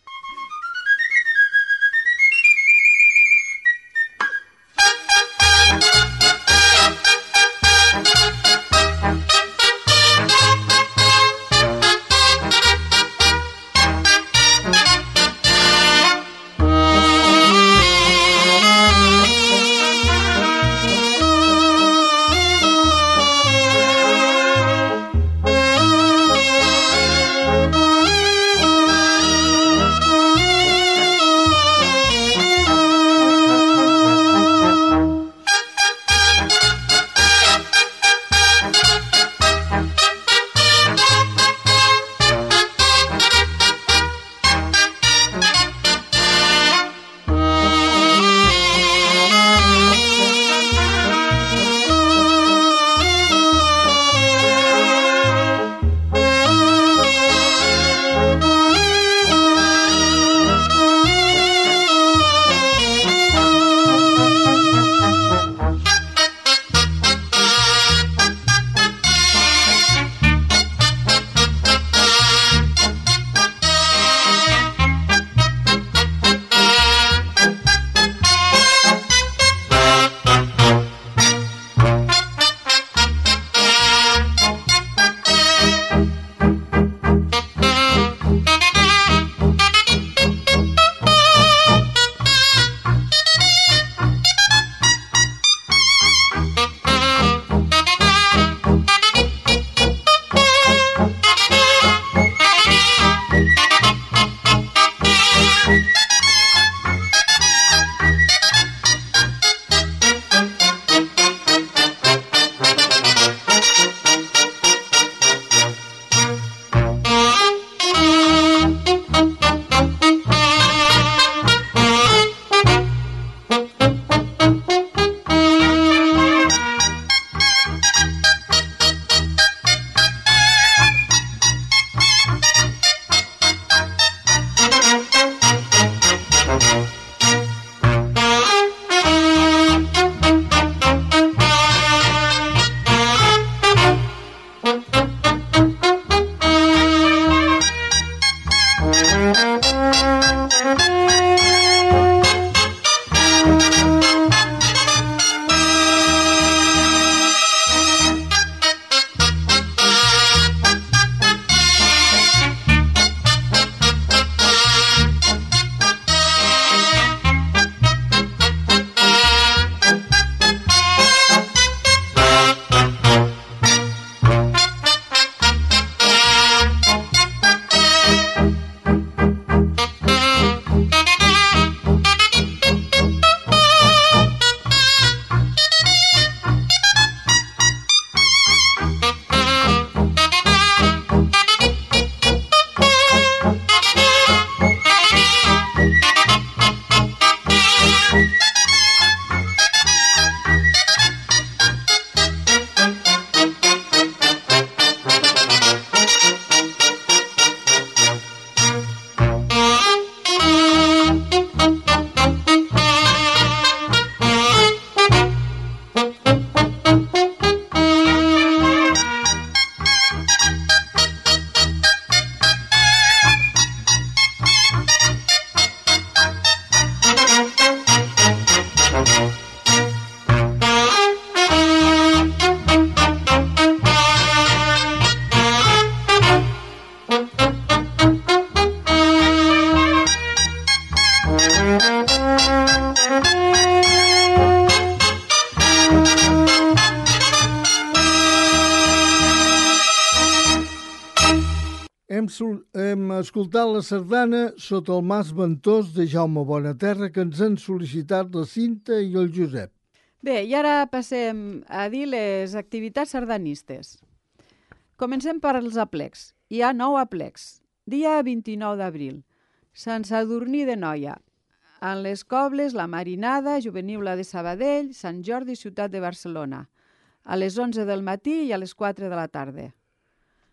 Hem, hem escoltat la sardana Sota el mas ventós de Jaume Bonaterra, que ens han sol·licitat la Cinta i el Josep. Bé, i ara passem a dir les activitats sardanistes. Comencem per els aplecs. Hi ha nou aplecs. Dia vint-i-nou d'abril. Sant Sadurní de Noia. En les Cobles, la Marinada, Juvenil de Sabadell, Sant Jordi, Ciutat de Barcelona. A les onze del matí i a les quatre de la tarda.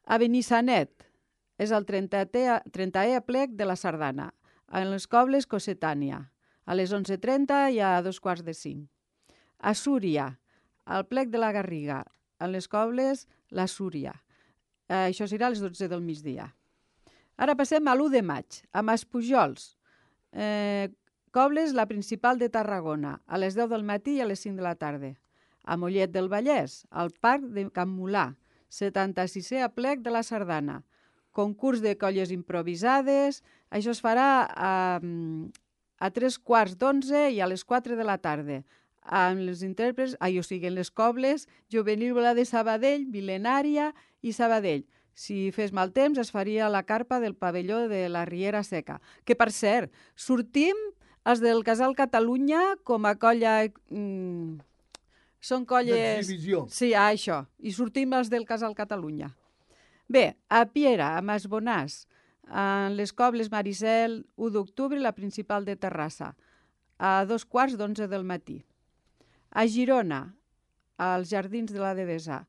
A Benissanet és el trentè aplec de la sardana. A les Cobles, Cossetània. A les onze trenta i a dos quarts de cinc. A Súria, al plec de la Garriga. A les Cobles, la Súria. Eh, això serà a les dotze del migdia. Ara passem a l'u de maig, a Maspujols. Eh, Cobles, la principal de Tarragona, a les deu del matí i a les cinc de la tarda. A Mollet del Vallès, al Parc de Can Mulà, setanta-sisè aplec de la sardana. Concurs de colles improvisades, això es farà a, a tres quarts d'onze i a les quatre de la tarda. Amb les intèrprets, ah, o sigui, les Cobles, Juvenil Volà de Sabadell, Mil·lenària i Sabadell. Si fes mal temps, es faria la carpa del pavelló de la Riera Seca. Que, per cert, sortim els del Casal Catalunya com a colla... Mm, són colles... D'exhibició. Sí, ah, això. I sortim els del Casal Catalunya. Bé, a Piera, a Masbonàs, a les Cobles Maricel, u d'octubre, la principal de Terrassa, a dos quarts d'onze del matí. A Girona, als Jardins de la Devesa,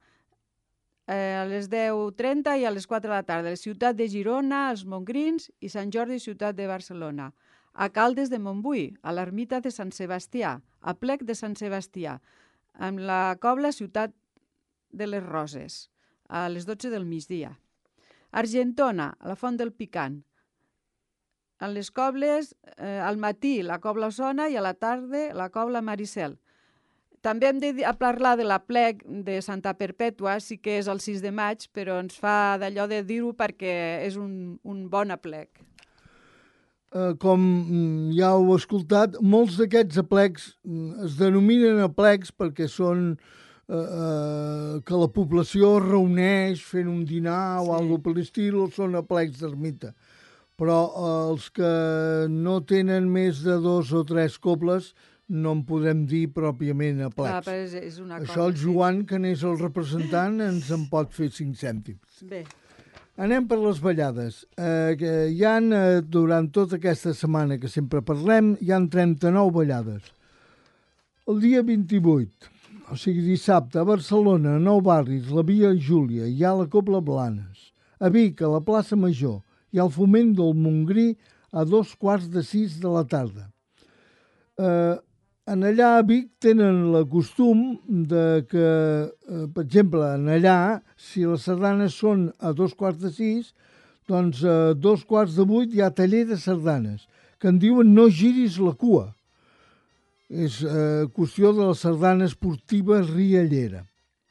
a les deu trenta i a les quatre de la tarda. La ciutat de Girona, els Montgrins i Sant Jordi, ciutat de Barcelona. A Caldes de Montbui, a l'ermita de Sant Sebastià, a Plec de Sant Sebastià, amb la Cobla, ciutat de les Roses, a les dotze del migdia. Argentona, a la Font del Picant. A les Cobles, eh, al matí, la Cobla Osona i a la tarda, la Cobla Maricel. També hem de parlar de l'aplec de Santa Perpètua, sí que és el sis de maig, però ens fa d'allò de dir-ho perquè és un, un bon aplec. Eh, com ja heu escoltat, molts d'aquests aplecs es denominen aplecs perquè són eh, eh, que la població es reuneix fent un dinar o sí. Alguna per l'estil, o són aplecs d'ermita. Però eh, els que no tenen més de dos o tres cobles no en podem dir pròpiament aplecs. Ah, és, és una Això el Joan, que n'és el representant, ens en pot fer cinc cèntims. Bé. Anem per les ballades. Eh, que hi ha, eh, durant tota aquesta setmana que sempre parlem, hi han trenta-nou ballades. El dia vint-i-vuit, o sigui dissabte, a Barcelona, a Nou Barris, la Via Júlia, hi ha la Cobla Blanes. A Vic, a la plaça Major, hi ha el Foment del Montgrí a dos quarts de sis de la tarda. Eh, En allà a Vic tenen la costum de que, eh, per exemple, en allà, si les sardanes són a dos quarts de sis, doncs a dos quarts de vuit hi ha taller de sardanes, que en diuen no giris la cua. És eh, qüestió de la sardana esportiva riallera.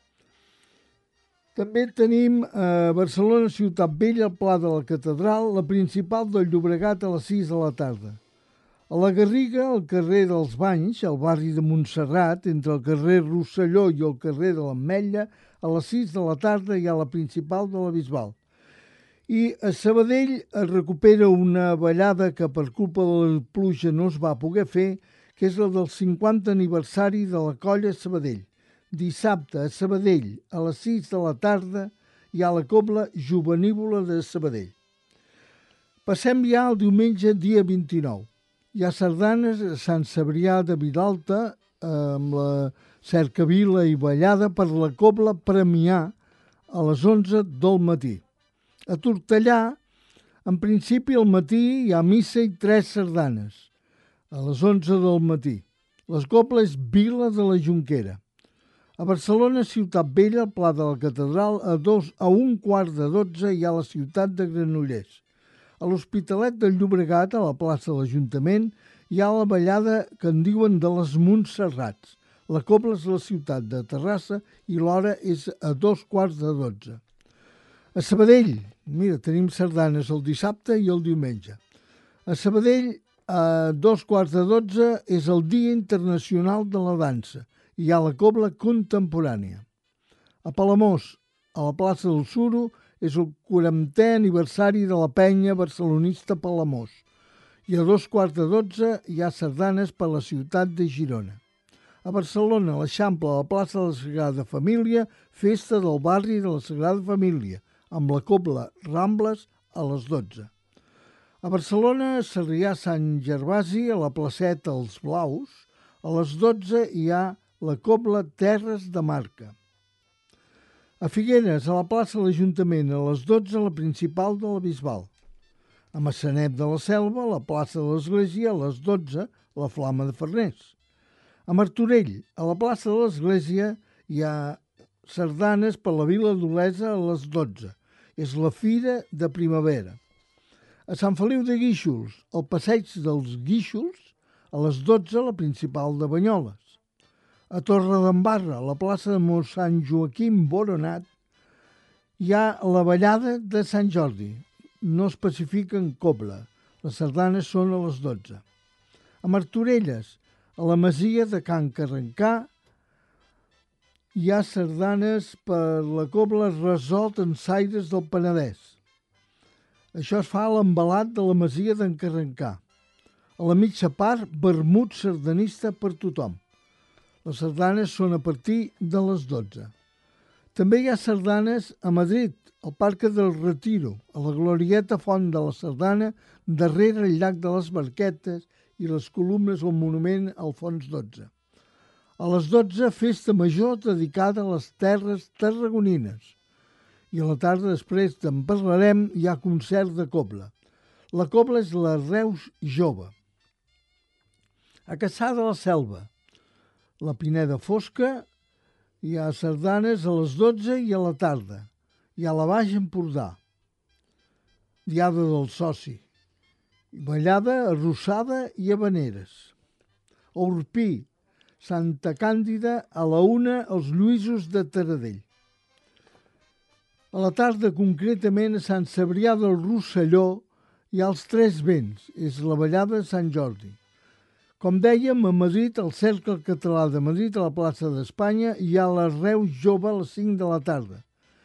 També tenim a Barcelona, Ciutat Vella, al Pla de la Catedral, la principal del Llobregat a les sis de la tarda. A la Garriga, al carrer dels Banys, al barri de Montserrat, entre el carrer Rosselló i el carrer de l'Ametlla, a les sis de la tarda hi ha la principal de la Bisbal. I a Sabadell es recupera una ballada que per culpa de la pluja no es va poder fer, que és la del cinquanta aniversari de la Colla Sabadell. Dissabte a Sabadell, a les sis de la tarda, hi ha la Cobla Jovenívola de Sabadell. Passem ja al diumenge, dia vint-i-nou. Hi ha sardanes a Sant Cebrià de Vilalta amb la cercavila i ballada per la Cobla Premià a les onze del matí. A Tortellà, en principi al matí hi ha missa i tres sardanes a les onze del matí. Les cobles Vila de la Jonquera. A Barcelona, Ciutat Vella, al Pla de la Catedral, a, dos, a un quart de dotze hi ha la ciutat de Granollers. A l'Hospitalet del Llobregat, a la plaça de l'Ajuntament, hi ha la ballada que en diuen de les Montserrats. La cobla és la ciutat de Terrassa i l'hora és a dos quarts de dotze. A Sabadell, mira, tenim sardanes el dissabte i el diumenge. A Sabadell, a dos quarts de dotze, és el Dia Internacional de la Dansa. Hi ha la cobla contemporània. A Palamós, a la plaça del Suro, és el quarantè aniversari de la penya barcelonista Palamós. I a dos quarts de dotze hi ha sardanes per la ciutat de Girona. A Barcelona, a l'Eixample, a la plaça de la Sagrada Família, festa del barri de la Sagrada Família, amb la cobla Rambles a les dotze. A Barcelona, a Sarrià Sant Gervasi, a la placeta Els Blaus, a les dotze hi ha la cobla Terres de Marca. A Figueres, a la plaça de l'Ajuntament, a les dotze, la principal de la Bisbal. A Massanet de la Selva, a la plaça de l'Església, a les dotze, la Flama de Farners. A Martorell, a la plaça de l'Església, hi ha sardanes per la Vila d'Olesa a les dotze. És la Fira de Primavera. A Sant Feliu de Guíxols, al Passeig dels Guíxols, a les dotze, la principal de Banyoles. A Torredembarra, a la plaça de Mossèn Joaquim Boronat, hi ha la ballada de Sant Jordi. No especifiquen cobla. Les sardanes són a les dotze. A Martorelles, a la masia de Can Carrencà, hi ha sardanes per la cobla Resolt en Saires del Penedès. Això es fa a l'embalat de la masia d'en Carrencà. A la mitja part, vermut sardanista per tothom. Les sardanes són a partir de les dotze. També hi ha sardanes a Madrid, al Parc del Retiro, a la glorieta Font de la Sardana, darrere el llac de les Barquetes i les columnes del monument Alfons dotze. A les dotze, festa major dedicada a les terres tarragonines. I a la tarda, després te'n parlarem, hi ha concert de cobla. La cobla és la Reus jove. A Cassà de la Selva, la Pineda Fosca, hi ha sardanes a les dotze i a la tarda. Hi ha la Baix Empordà, Diada del Soci, ballada, arrossada i habaneres. A Orpí, Santa Càndida, a la una, els Lluïsos de Taradell. A la tarda, concretament, a Sant Cebrià del Rosselló, hi ha els Tres Vents, és la ballada de Sant Jordi. Com dèiem, a Madrid, al Cercle Català de Madrid, a la plaça d'Espanya, hi ha la Reus jove a les cinc de la tarda.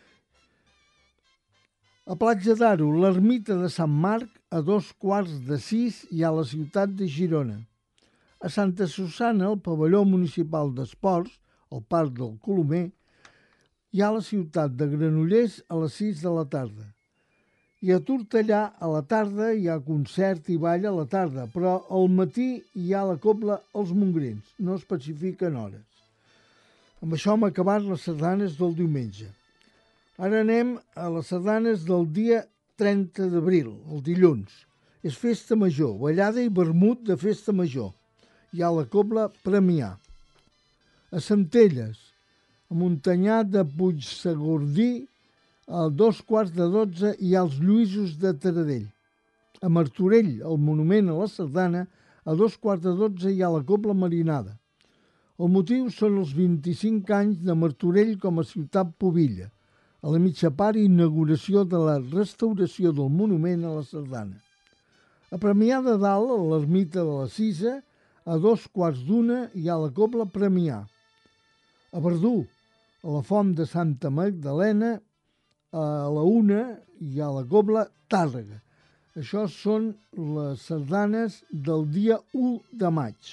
A Platja d'Aro, l'ermita de Sant Marc, a dos quarts de sis, hi ha la ciutat de Girona. A Santa Susana, al pavelló municipal d'esports, al Parc del Colomer, hi ha la ciutat de Granollers a les sis de la tarda. I a Tortellà, a la tarda, hi ha concert i ball a la tarda, però al matí hi ha la cobla als Montgrins, no especifiquen hores. Amb això hem acabat les sardanes del diumenge. Ara anem a les sardanes del dia trenta d'abril, el dilluns. És festa major, ballada i vermut de festa major. Hi ha la cobla Premià. A Centelles, a Montanyà de Puigsegordí, a dos quarts de dotze hi ha els Lluïsos de Taradell. A Martorell, el monument a la sardana, a dos quarts de dotze hi ha la cobla Marinada. El motiu són els vint-i-cinc anys de Martorell com a ciutat pubilla. A la mitja part, inauguració de la restauració del monument a la sardana. A Premià de Dalt, a l'ermita de la Cisa, a dos quarts d'una hi ha la cobla Premià. A Verdú, a la font de Santa Magdalena, a la una hi ha la cobla Tàrrega. Això són les sardanes del dia u de maig,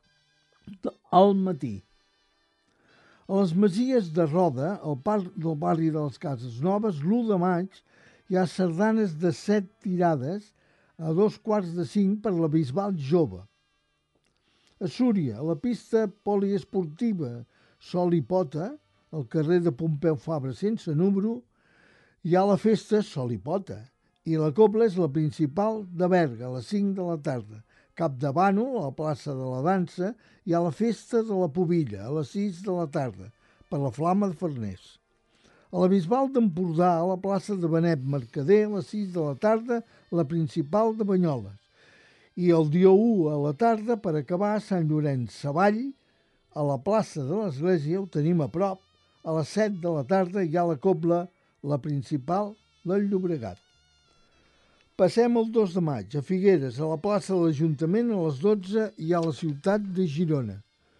al matí. A les Masies de Roda, al parc del barri de les Cases Noves, l'u de maig, hi ha sardanes de set tirades a dos quarts de cinc per la Bisbal jove. A Súria, a la pista poliesportiva Sol i Pota, al carrer de Pompeu Fabra sense número, hi ha la festa Sol i Pota, i la cobla és la principal de Berga, a les cinc de la tarda. Cap de Bànol, a la plaça de la Dansa, hi ha la festa de la Pubilla, a les sis de la tarda, per la Flama de Farners. A la Bisbal d'Empordà, a la plaça de Benet Mercader, a les sis de la tarda, la principal de Banyoles. I el dia u a la tarda, per acabar, a Sant Llorenç Savall, a la plaça de l'Església, ho tenim a prop, a les set de la tarda hi ha la cobla, la principal del Llobregat. Passem el dos de maig. A Figueres, a la plaça de l'Ajuntament, a les dotze hi ha la ciutat de Girona.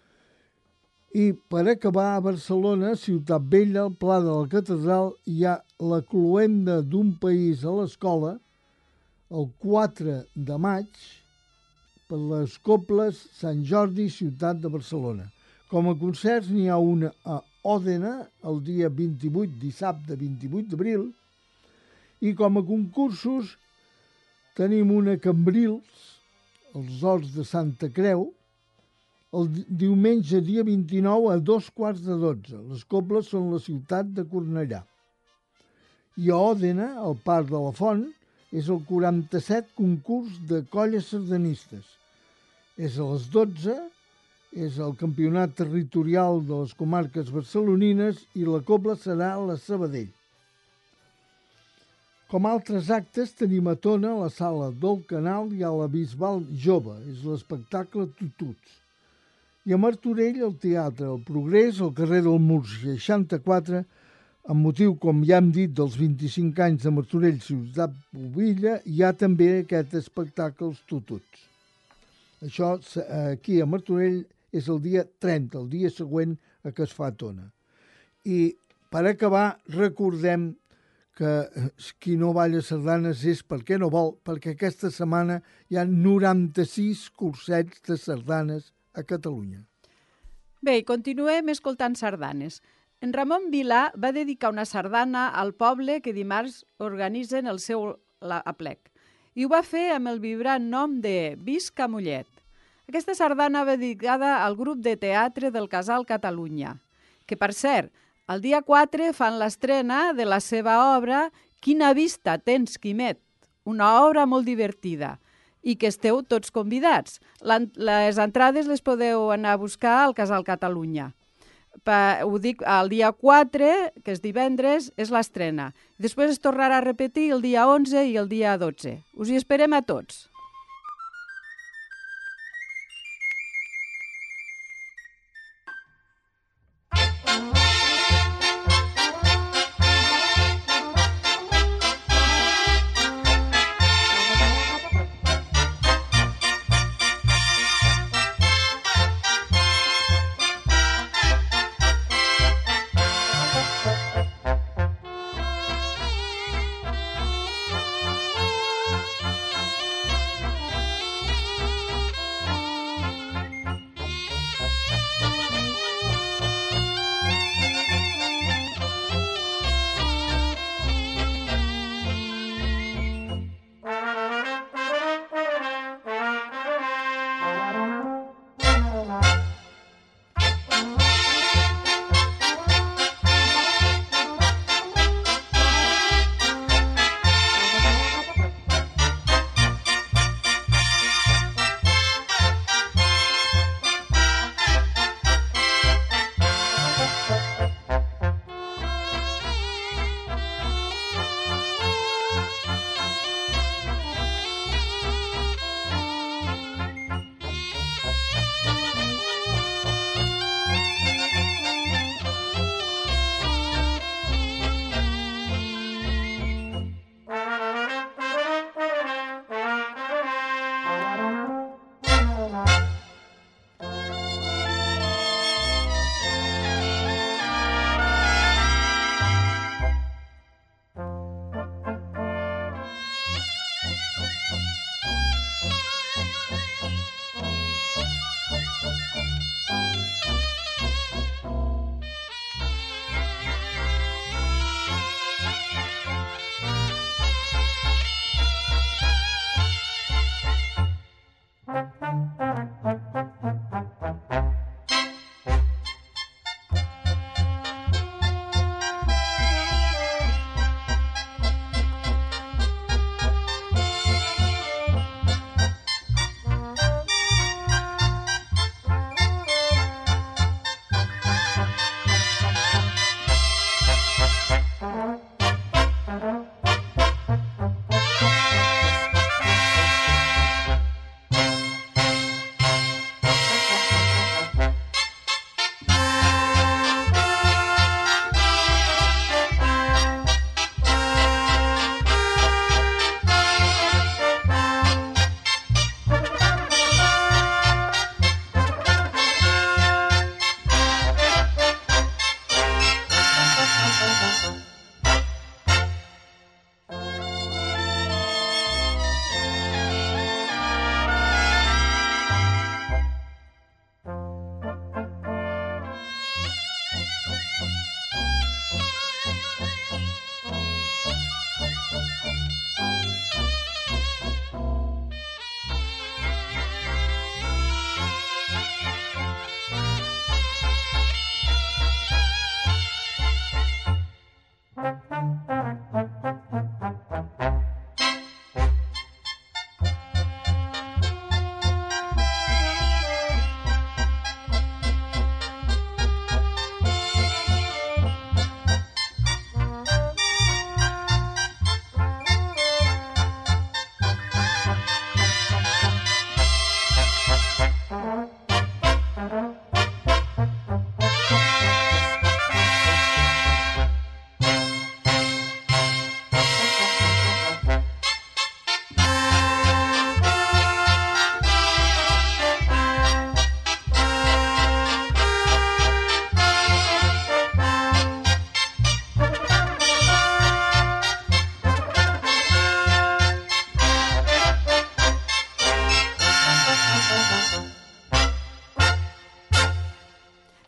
I per acabar, a Barcelona, Ciutat Vella, al Pla de la Catedral, hi ha la cloenda d'un país a l'escola, el quatre de maig, per les cobles Sant Jordi, Ciutat de Barcelona. Com a concerts n'hi ha una a Òdena, el dia vint-i-vuit, dissabte vint-i-vuit d'abril, i com a concursos tenim una a Cambrils, els Horts de Santa Creu, el diumenge dia vint-i-nou a dos quarts de dotze. Les cobles són la ciutat de Cornellà. I a Òdena, al Parc de la Font, és el quaranta-set concurs de colles sardanistes. És a les dotze, és el campionat territorial de les comarques barcelonines i la cobla serà a la Sabadell. Com altres actes, tenim a Tona, a la Sala del Canal i a la Bisbal Jove, és l'espectacle Tututs. I a Martorell, el Teatre El Progrés, al carrer del Mur seixanta-quatre, amb motiu, com ja hem dit, dels vint-i-cinc anys de Martorell Ciutat Pobilla, hi ha també aquest espectacle, els Tututs. Això aquí a Martorell és el dia trenta, el dia següent a que es fa a Tona. I per acabar, recordem que qui no balla sardanes és perquè no vol, perquè aquesta setmana hi ha noranta-sis cursets de sardanes a Catalunya. Bé, i continuem escoltant sardanes. En Ramon Vilà va dedicar una sardana al poble que dimarts organitzen el seu aplec. I ho va fer amb el vibrant nom de Visca Mollet. Aquesta sardana va dedicada al grup de teatre del Casal Catalunya, que, per cert, el dia quatre fan l'estrena de la seva obra Quina vista tens, Quimet, una obra molt divertida i que esteu tots convidats. Les entrades les podeu anar a buscar al Casal Catalunya. Ho dic, el dia quatre, que és divendres, és l'estrena. Després es tornarà a repetir el dia onze i el dia dotze. Us hi esperem a tots.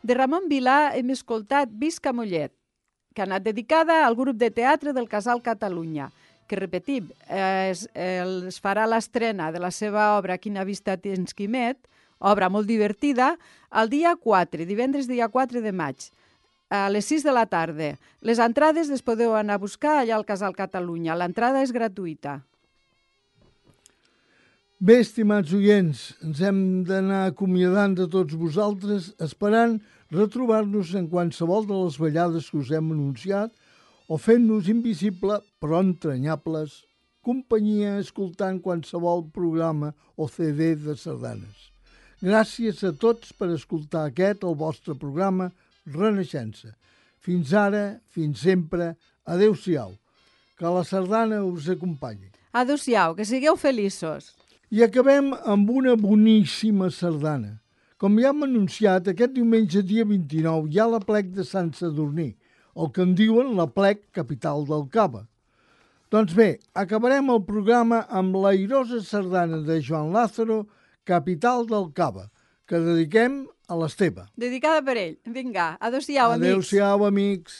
De Ramon Vilà hem escoltat Visca Mollet, que ha anat dedicada al grup de teatre del Casal Catalunya, que, repetim, es, es farà l'estrena de la seva obra Quina vista tens, Quimet, obra molt divertida, el dia quatre, divendres dia quatre de maig, a les sis de la tarda. Les entrades les podeu anar a buscar allà al Casal Catalunya. L'entrada és gratuïta. Bé, estimats oients, ens hem d'anar acomiadant de tots vosaltres, esperant retrobar-nos en qualsevol de les ballades que us hem anunciat o fent-nos invisible, però entranyables, companyia escoltant qualsevol programa o C D de sardanes. Gràcies a tots per escoltar aquest, el vostre programa Renaixença. Fins ara, fins sempre, adeu-siau. Que la sardana us acompanyi. Adeu-siau, que sigueu feliços. I acabem amb una boníssima sardana. Com ja hem anunciat, aquest diumenge dia vint-i-nou hi ha l'aplec de Sant Sadurní, el que en diuen l'aplec capital del Cava. Doncs bé, acabarem el programa amb l'airosa sardana de Joan Lázaro, Capital del Cava, que dediquem a l'Esteve. Dedicada per ell. Vinga, adeu-siau, amics. Adeu-siau, amics.